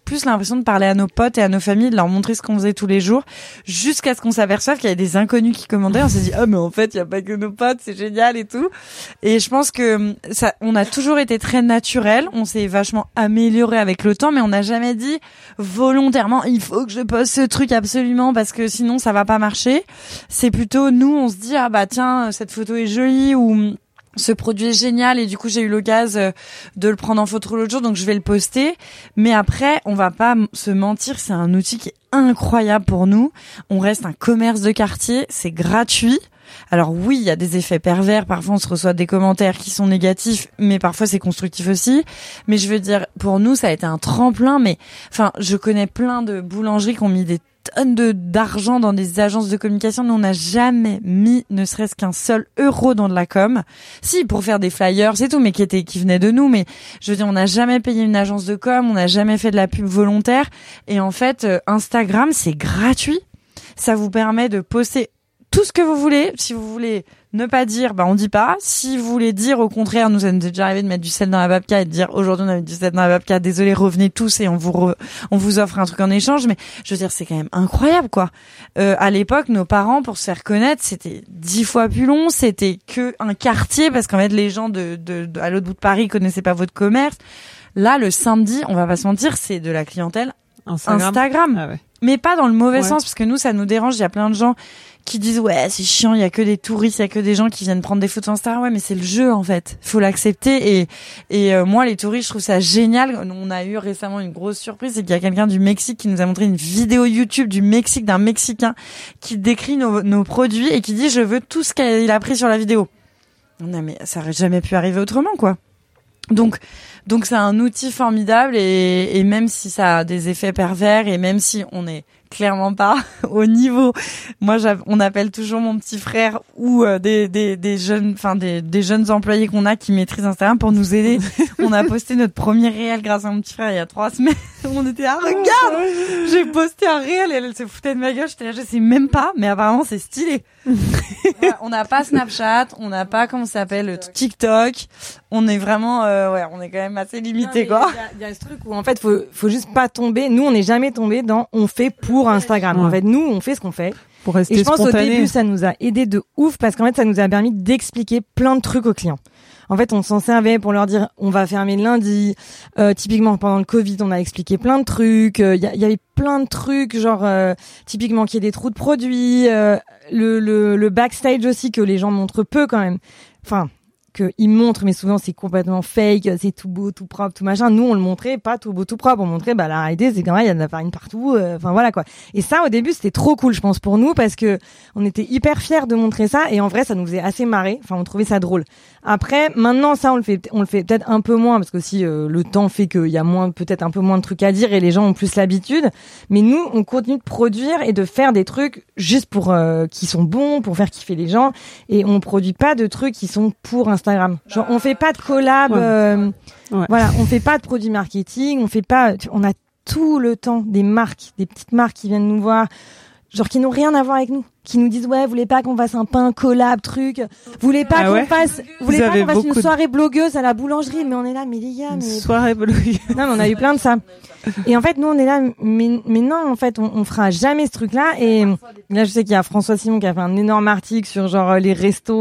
plus l'impression de parler à nos potes et à nos familles, de leur montrer ce qu'on faisait tous les jours, jusqu'à ce qu'on s'aperçoive qu'il y a des inconnus qui commandaient. On s'est dit, mais en fait, il y a pas que nos potes, c'est génial et tout. Et je pense que ça, on a toujours été très naturel. On s'est vachement amélioré avec le temps, mais on n'a jamais dit volontairement, il faut que je poste ce truc absolument parce que sinon ça va pas marcher. C'est plutôt nous, on se dit, tiens, cette photo est jolie ou ce produit est génial et du coup j'ai eu l'occasion de le prendre en photo l'autre jour, donc je vais le poster. Mais après, on va pas se mentir, c'est un outil qui est incroyable pour nous. On reste un commerce de quartier, c'est gratuit. Alors oui, il y a des effets pervers, parfois on se reçoit des commentaires qui sont négatifs, mais parfois c'est constructif aussi. Mais je veux dire, pour nous, ça a été un tremplin, je connais plein de boulangeries qui ont mis des tonnes d'argent dans des agences de communication. Nous, on n'a jamais mis ne serait-ce qu'un seul euro dans de la com. Si, pour faire des flyers, c'est tout, mais qui venaient de nous. Mais je veux dire, on n'a jamais payé une agence de com, on n'a jamais fait de la pub volontaire. Et en fait, Instagram, c'est gratuit. Ça vous permet de poster tout ce que vous voulez. Si vous voulez ne pas dire, on dit pas. Si vous voulez dire, au contraire, nous, ça nous est déjà arrivé de mettre du sel dans la babka et de dire, aujourd'hui, on a mis du sel dans la babka, désolé, revenez tous et on vous offre un truc en échange. Mais je veux dire, c'est quand même incroyable, quoi. À l'époque, nos parents, pour se faire connaître, c'était 10 fois plus long. C'était que un quartier parce qu'en fait, les gens à l'autre bout de Paris connaissaient pas votre commerce. Là, le samedi, on va pas se mentir, c'est de la clientèle Instagram. Ah ouais. Mais pas dans le mauvais sens, parce que nous, ça nous dérange. Il y a plein de gens qui disent, c'est chiant, il y a que des touristes, il y a que des gens qui viennent prendre des photos Instagram. Ouais, mais c'est le jeu, en fait. Faut l'accepter. Et moi, les touristes, je trouve ça génial. On a eu récemment une grosse surprise, c'est qu'il y a quelqu'un du Mexique qui nous a montré une vidéo YouTube du Mexique, d'un Mexicain, qui décrit nos produits et qui dit, je veux tout ce qu'il a pris sur la vidéo. Non, mais ça aurait jamais pu arriver autrement, quoi. Donc c'est un outil formidable et même si ça a des effets pervers et même si on est clairement pas au niveau, on appelle toujours mon petit frère ou des jeunes employés qu'on a qui maîtrisent Instagram pour nous aider. On a posté notre premier réel grâce à mon petit frère il y a 3 semaines. On était regarde, j'ai posté un réel et elle se foutait de ma gueule. J'étais là, je sais même pas, mais apparemment c'est stylé. Voilà, on n'a pas Snapchat, on n'a pas comment ça s'appelle TikTok. On est vraiment on est quand même assez limité, quoi. Il y a ce truc où en fait faut juste pas tomber. Nous, on n'est jamais tombé dans on fait pour Instagram. Ouais. En fait, nous, on fait ce qu'on fait. Pour rester et je pense spontané. au début, ça nous a aidé de ouf parce qu'en fait, ça nous a permis d'expliquer plein de trucs aux clients. En fait, on s'en servait pour leur dire on va fermer le lundi. Typiquement, pendant le Covid, on a expliqué plein de trucs. Il y avait plein de trucs, genre typiquement qu'il y ait des trous de produits, le backstage aussi que les gens montrent peu quand même. Enfin, qu'ils montrent, mais souvent c'est complètement fake, c'est tout beau, tout propre, tout machin. Nous, on le montrait pas tout beau, tout propre. On montrait, la réalité, c'est quand même il y a de la farine partout. Enfin voilà quoi. Et ça, au début, c'était trop cool, je pense, pour nous parce que on était hyper fiers de montrer ça. Et en vrai, ça nous faisait assez marrer. Enfin, on trouvait ça drôle. Après, maintenant, ça, on le fait peut-être un peu moins parce que aussi le temps fait qu'il y a peut-être un peu moins de trucs à dire et les gens ont plus l'habitude. Mais nous, on continue de produire et de faire des trucs juste pour qui sont bons, pour faire kiffer les gens. Et on produit pas de trucs qui sont pour Instagram. Genre, on fait pas de collab. Voilà, on fait pas de produits marketing. On a tout le temps des petites marques qui viennent nous voir, genre qui n'ont rien à voir avec nous, qui nous disent vous voulez pas qu'on fasse un pain collab truc, vous voulez pas qu'on fasse une soirée blogueuse à la boulangerie, mais on est là, mais les gars, soirée blogueuse. Non, mais on a eu plein de ça. Et en fait, nous on est là, mais non, en fait, on fera jamais ce truc-là. Et là, je sais qu'il y a François Simon qui a fait un énorme article sur genre les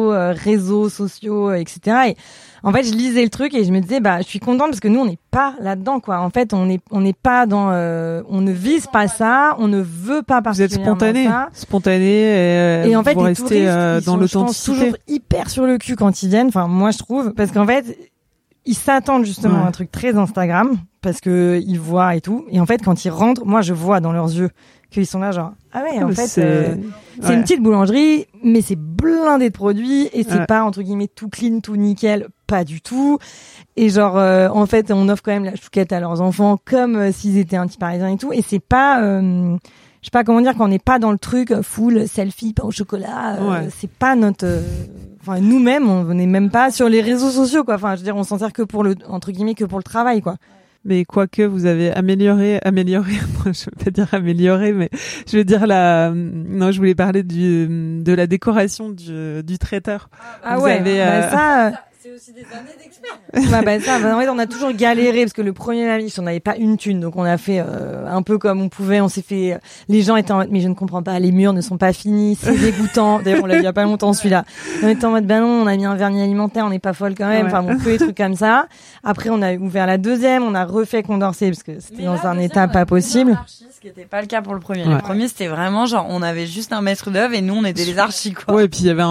réseaux sociaux, etc. Et en fait, je lisais le truc et je me disais, je suis contente parce que nous, on n'est pas là-dedans, quoi. En fait, on n'est pas dans, on ne vise pas ça, on ne veut pas particulièrement ça. Vous êtes spontané et en fait, vous restez dans l'authenticité. Toujours hyper sur le cul quand ils viennent. Enfin, moi, je trouve, parce qu'en fait, ils s'attendent justement à un truc très Instagram parce que ils voient et tout. Et en fait, quand ils rentrent, moi, je vois dans leurs yeux qu'ils sont là genre en fait c'est une petite boulangerie mais c'est blindé de produits et c'est pas entre guillemets tout clean, tout nickel, pas du tout. Et genre en fait on offre quand même la chouquette à leurs enfants comme s'ils étaient un petit parisien et tout. Et c'est pas je sais pas comment dire, quand on n'est pas dans le truc full selfie pain au chocolat, c'est pas notre enfin nous-mêmes on n'est même pas sur les réseaux sociaux, quoi. Enfin je veux dire on s'en sert que pour le entre guillemets que pour le travail, quoi. Mais quoique vous avez amélioré, moi je veux pas dire amélioré, mais je veux dire non, je voulais parler de la décoration du traiteur. Ah vous avez, C'est aussi des années d'expérience. En fait, on a toujours galéré parce que le premier Mamiche, on n'avait pas une thune, donc on a fait un peu comme on pouvait. On s'est fait. Les gens étaient en mode, mais je ne comprends pas, les murs ne sont pas finis, c'est dégoûtant. D'ailleurs, on l'a vu il y a pas longtemps celui-là. On était en mode, ben non, on a mis un vernis alimentaire, on n'est pas folle quand même. Enfin, bon, peu des trucs comme ça. Après, on a ouvert la deuxième, on a refait Condorcet parce que c'était dans un état pas possible. Ce qui n'était pas le cas pour le premier. Le premier, c'était vraiment genre, on avait juste un maître d'œuvre et nous, on était les archis, quoi. Ouais, et puis il y avait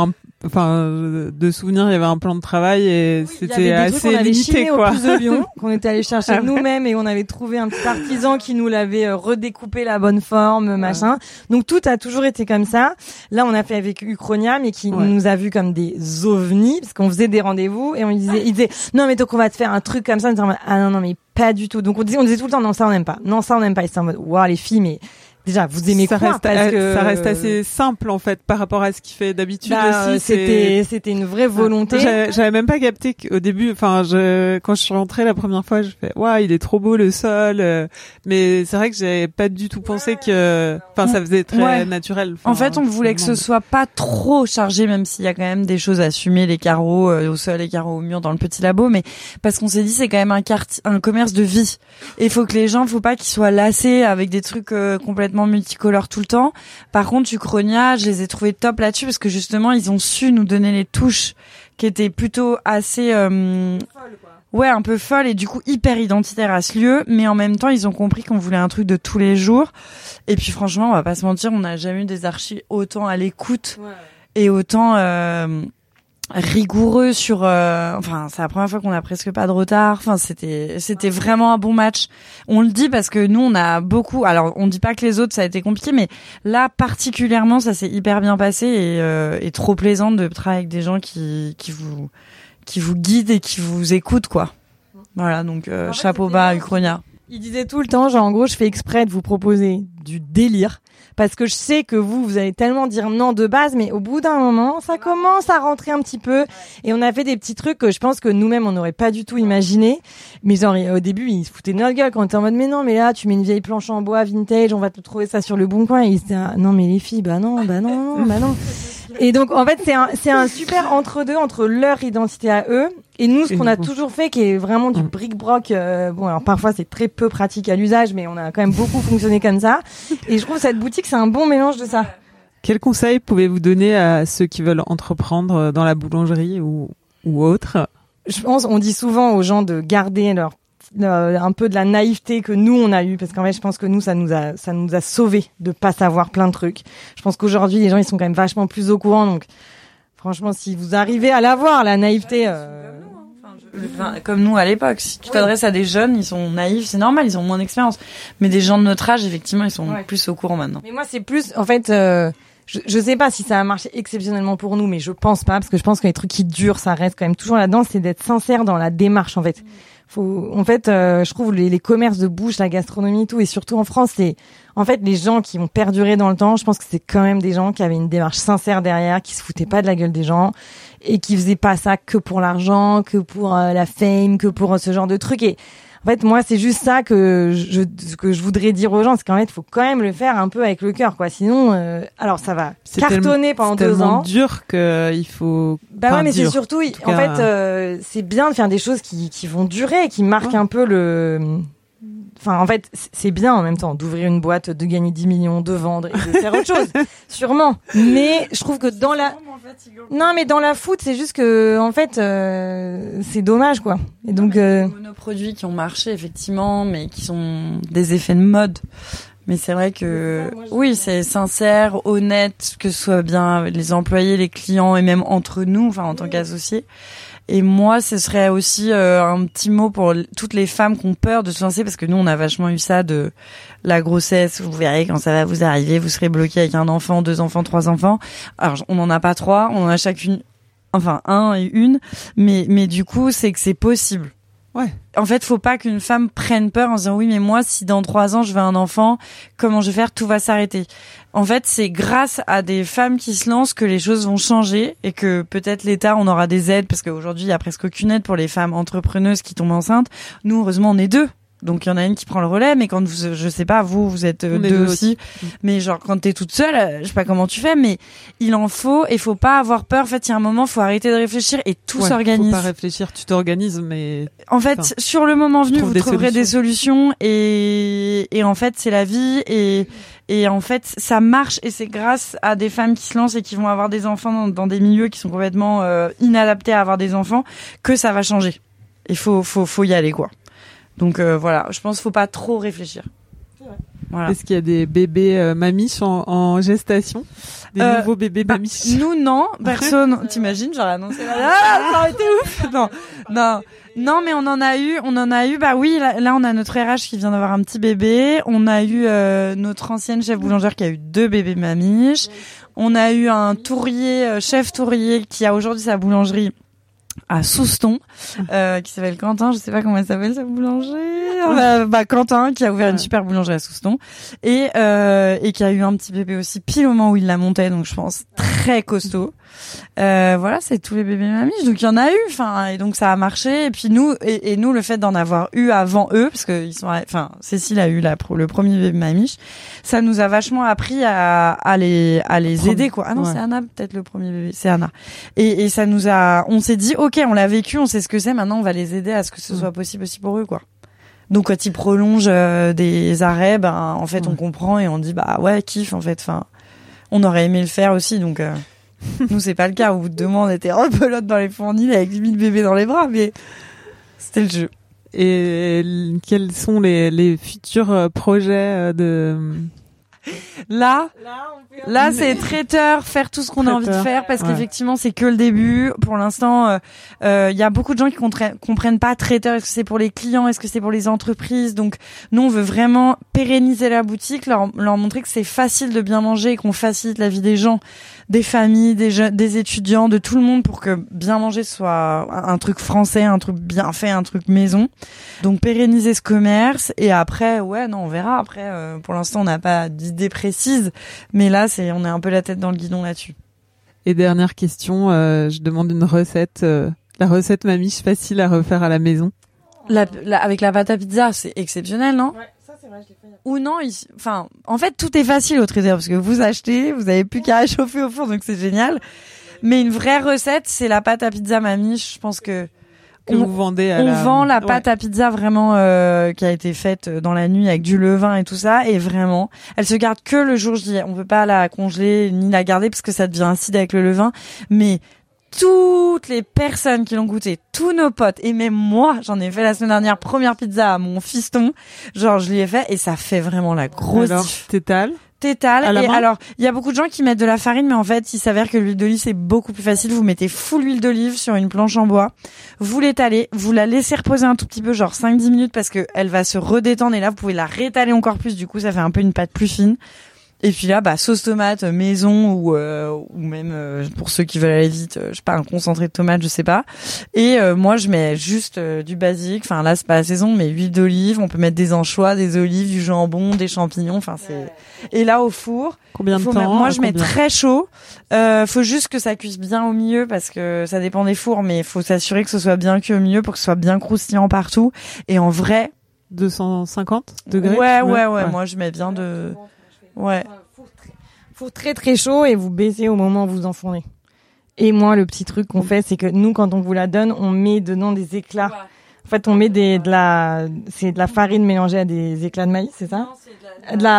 de souvenirs, il y avait un plan de travail et c'était assez limité, quoi. Au Pouce de Lyon, qu'on était allé chercher nous-mêmes et on avait trouvé un petit artisan qui nous l'avait redécoupé la bonne forme, machin. Donc tout a toujours été comme ça. Là, on a fait avec Uchronia, mais qui nous a vus comme des ovnis, parce qu'on faisait des rendez-vous et il disait, non, mais donc on va te faire un truc comme ça. On disait, ah non, mais pas du tout. Donc on disait tout le temps, non, ça on n'aime pas. Non, ça on n'aime pas. Et c'était en mode, waouh, les filles, mais déjà, vous aimez quoi? Ça reste assez simple, en fait, par rapport à ce qu'il fait d'habitude aussi. C'était une vraie volonté. J'avais même pas capté qu'au début, quand je suis rentrée la première fois, je fais, waouh, il est trop beau, le sol. Mais c'est vrai que j'avais pas du tout pensé ça faisait très naturel. En fait, on voulait que ce soit pas trop chargé, même s'il y a quand même des choses à assumer, les carreaux au sol, les carreaux au mur dans le petit labo, mais parce qu'on s'est dit, c'est quand même un commerce de vie. Et il faut que les gens, faut pas qu'ils soient lassés avec des trucs complètement multicolores tout le temps. Par contre, Uchronia, je les ai trouvés top là-dessus parce que justement, ils ont su nous donner les touches qui étaient plutôt assez un peu folles et du coup hyper identitaires à ce lieu, mais en même temps, ils ont compris qu'on voulait un truc de tous les jours. Et puis franchement, on va pas se mentir, on n'a jamais eu des archis autant à l'écoute et autant rigoureux sur c'est la première fois qu'on a presque pas de retard. C'était vraiment un bon match. On le dit parce que nous on a beaucoup, alors on dit pas que les autres ça a été compliqué, mais là particulièrement ça s'est hyper bien passé et trop plaisant de travailler avec des gens qui vous guident et qui vous écoutent, quoi. Voilà, donc chapeau bas Uchronia. Il disait tout le temps, genre en gros je fais exprès de vous proposer du délire parce que je sais que vous allez tellement dire non de base, mais au bout d'un moment, ça commence à rentrer un petit peu. Et on a fait des petits trucs que je pense que nous-mêmes, on n'aurait pas du tout imaginé. Mais genre, au début, ils se foutaient de notre gueule quand on était en mode, mais non, mais là, tu mets une vieille planche en bois vintage, on va te trouver ça sur le bon coin. Et ils étaient, non, mais les filles, bah non. Et donc, en fait, c'est un super entre-deux entre leur identité à eux et nous, ce qu'on a toujours fait, qui est vraiment du bric-broc. Alors parfois, c'est très peu pratique à l'usage, mais on a quand même beaucoup fonctionné comme ça. Et je trouve que cette boutique, c'est un bon mélange de ça. Quels conseils pouvez-vous donner à ceux qui veulent entreprendre dans la boulangerie ou autre? Je pense, on dit souvent aux gens de garder un peu de la naïveté que nous on a eu, parce qu'en fait je pense que nous ça nous a sauvés de pas savoir plein de trucs. Je pense qu'aujourd'hui les gens ils sont quand même vachement plus au courant, donc franchement si vous arrivez à l'avoir, la naïveté comme nous à l'époque, si tu t'adresses à des jeunes, ils sont naïfs, c'est normal, ils ont moins d'expérience, mais des gens de notre âge effectivement ils sont plus au courant maintenant. Mais moi c'est plus en fait je sais pas si ça a marché exceptionnellement pour nous, mais je pense pas, parce que je pense que les trucs qui durent ça reste quand même toujours là-dedans, c'est d'être sincère dans la démarche en fait. Je trouve les commerces de bouche, la gastronomie et tout, et surtout en France, c'est en fait les gens qui ont perduré dans le temps. Je pense que c'est quand même des gens qui avaient une démarche sincère derrière, qui se foutaient pas de la gueule des gens et qui faisaient pas ça que pour l'argent, que pour la fame, que pour ce genre de trucs. Et en fait, moi, c'est juste ça que je voudrais dire aux gens, c'est qu'en fait, il faut quand même le faire un peu avec le cœur, quoi. Sinon, alors ça va cartonner pendant 2 ans. C'est tellement dur qu'il faut. Bah ouais, mais c'est surtout, en fait, c'est bien de faire des choses qui vont durer, qui marquent un peu le. Enfin, en fait, c'est bien en même temps d'ouvrir une boîte, de gagner 10 millions, de vendre et de faire autre chose. Sûrement. Mais je trouve que dans la food, c'est juste que, en fait, c'est dommage, quoi. Et donc, des monoproduits qui ont marché, effectivement, mais qui sont des effets de mode. Mais c'est vrai que, oui, c'est sincère, honnête, que ce soit bien les employés, les clients et même entre nous, enfin, en tant qu'associés. Et moi, ce serait aussi un petit mot pour toutes les femmes qui ont peur de se lancer, parce que nous, on a vachement eu ça de la grossesse. Vous verrez quand ça va vous arriver, vous serez bloqué avec un enfant, 2 enfants, 3 enfants. Alors, on n'en a pas 3, on en a chacune, enfin un et une, mais du coup, c'est que c'est possible. Ouais. En fait, faut pas qu'une femme prenne peur en se disant oui, mais moi, si dans 3 ans je veux un enfant, comment je vais faire? Tout va s'arrêter. En fait, c'est grâce à des femmes qui se lancent que les choses vont changer et que peut-être l'État, on aura des aides, parce qu'aujourd'hui, il y a presque aucune aide pour les femmes entrepreneuses qui tombent enceintes. Nous, heureusement, on est 2. Donc il y en a une qui prend le relais, mais quand je sais pas, vous êtes deux aussi, mais genre quand t'es toute seule, je sais pas comment tu fais, mais il faut pas avoir peur. En fait, il y a un moment, faut arrêter de réfléchir et tout s'organise. Faut pas réfléchir, tu t'organises, mais en fait, sur le moment venu, vous trouverez des solutions et en fait, c'est la vie et en fait, ça marche et c'est grâce à des femmes qui se lancent et qui vont avoir des enfants dans des milieux qui sont complètement inadaptés à avoir des enfants que ça va changer. Il faut y aller, quoi. Donc voilà, je pense qu'il faut pas trop réfléchir. Voilà. Est-ce qu'il y a des bébés mamiches en gestation, des nouveaux bébés mamiches? Nous non, personne. T'imagines, j'aurais annoncé ça aurait été ouf. Non, mais on en a eu. Bah oui, là on a notre RH qui vient d'avoir un petit bébé. On a eu notre ancienne chef boulangère qui a eu 2 bébés mamiches. On a eu un chef tourrier qui a aujourd'hui sa boulangerie à Souston, qui s'appelle Quentin, je sais pas comment elle s'appelle sa boulangerie. Quentin qui a ouvert une super boulangerie à Souston et qui a eu un petit bébé aussi pile au moment où il la montait, donc je pense très costaud. Voilà, c'est tous les bébés mamiches, donc il y en a eu, et donc ça a marché. Et puis nous, nous le fait d'en avoir eu avant eux, parce que Cécile a eu le premier bébé mamiche, ça nous a vachement appris à les aider, quoi. Ah non, c'est Anna peut-être le premier bébé, c'est Anna. Et ça on s'est dit ok, on l'a vécu, on sait ce que c'est, maintenant on va les aider à ce que ce soit possible aussi pour eux, quoi. Donc quand ils prolongent des arrêts, en fait on comprend et on dit ouais, kiff, en fait, on aurait aimé le faire aussi, donc nous c'est pas le cas. Au bout de 2 mois on était rebelote dans les fournils avec 1000 bébés dans les bras, mais c'était le jeu. Et quels sont les futurs projets de... Là, c'est traiteur, faire tout ce qu'on a envie de faire, parce qu'effectivement, c'est que le début. Pour l'instant, y a beaucoup de gens qui comprennent pas traiteur. Est-ce que c'est pour les clients? Est-ce que c'est pour les entreprises? Donc, nous, on veut vraiment pérenniser la boutique, leur montrer que c'est facile de bien manger et qu'on facilite la vie des gens, des familles, des jeunes, des étudiants, de tout le monde, pour que bien manger soit un truc français, un truc bien fait, un truc maison. Donc, pérenniser ce commerce. Et après, on verra. Après, pour l'instant, on n'a pas d'idée précise, mais là, on est un peu la tête dans le guidon là-dessus. Et dernière question, je demande une recette, la recette mamiche facile à refaire à la maison. Avec la pâte à pizza, c'est exceptionnel, non? Ouais, ça c'est vrai, je l'ai fait. Ou non, en fait, tout est facile au traiteur parce que vous achetez, vous avez plus qu'à chauffer au four, donc c'est génial. Mais une vraie recette, c'est la pâte à pizza mamiche. Je pense que vous vendez on vend la pâte à pizza vraiment qui a été faite dans la nuit avec du levain et tout ça, et vraiment elle se garde que le jour J. On peut pas la congeler ni la garder parce que ça devient acide avec le levain, mais toutes les personnes qui l'ont goûté, tous nos potes et même moi, j'en ai fait la semaine dernière, première pizza à mon fiston, genre je l'y ai fait et ça fait vraiment la grosse diff. Tétale. Et alors, il y a beaucoup de gens qui mettent de la farine, mais en fait, il s'avère que l'huile d'olive, c'est beaucoup plus facile. Vous mettez full huile d'olive sur une planche en bois. Vous l'étalez. Vous la laissez reposer un tout petit peu, genre 5-10 minutes, parce que elle va se redétendre. Et là, vous pouvez la réétaler encore plus. Du coup, ça fait un peu une pâte plus fine. Et puis là, sauce tomate maison ou même pour ceux qui veulent aller vite, je sais pas, un concentré de tomate, je sais pas. Et moi, je mets juste du basique. Enfin là, c'est pas la saison, mais huile d'olive. On peut mettre des anchois, des olives, du jambon, des champignons. Enfin c'est. Et là au four. Combien de temps? Moi, je mets très chaud. Faut juste que ça cuise bien au milieu parce que ça dépend des fours, mais il faut s'assurer que ce soit bien cuit au milieu pour que ce soit bien croustillant partout. Et en vrai. 250 degrés. Ouais. Moi, je mets bien de. Ouais. Four très très chaud et vous baissez au moment où vous enfournez. Et moi, le petit truc qu'on fait, c'est que nous, quand on vous la donne, on met dedans des éclats. En fait, on met c'est de la farine mélangée à des éclats de maïs, c'est ça? Non, c'est de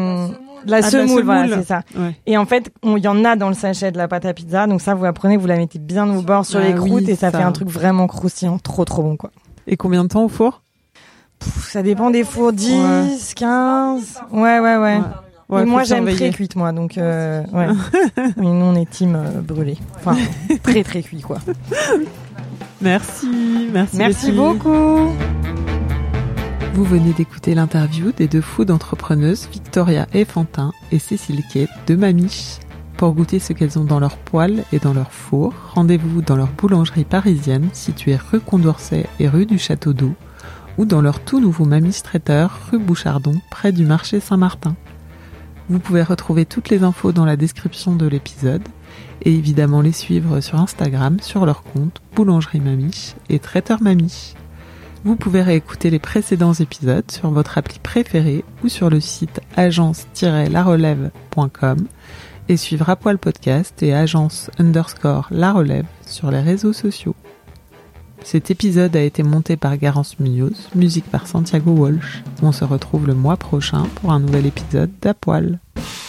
la semoule, voilà, c'est ça. Ouais. Et en fait, il y en a dans le sachet de la pâte à pizza. Donc ça, vous la prenez, vous la mettez bien au bord sur les croûtes et ça fait un truc vraiment croustillant, trop trop bon, quoi. Et combien de temps au four? Ça dépend des fours, 10, 15. Ouais. Et moi, j'aime très cuite, moi, donc ouais. Mais nous, on est team brûlé. Enfin, très très cuit, quoi. Merci beaucoup. Vous venez d'écouter l'interview des 2 food entrepreneuses Victoria Effantin et Cécile Quet de Mamiche. Pour goûter ce qu'elles ont dans leur poêle et dans leur four, rendez-vous dans leur boulangerie parisienne située rue Condorcet et rue du Château d'Eau, ou dans leur tout nouveau Mamiche traiteur rue Bouchardon près du marché Saint-Martin. Vous pouvez retrouver toutes les infos dans la description de l'épisode et évidemment les suivre sur Instagram sur leur compte Boulangerie Mamiche et Traiteur Mamiche. Vous pouvez réécouter les précédents épisodes sur votre appli préférée ou sur le site agence-larelève.com et suivre À Poil Podcast et agence_La Relève sur les réseaux sociaux. Cet épisode a été monté par Garance Munoz, musique par Santiago Walsh. On se retrouve le mois prochain pour un nouvel épisode d'À Poil.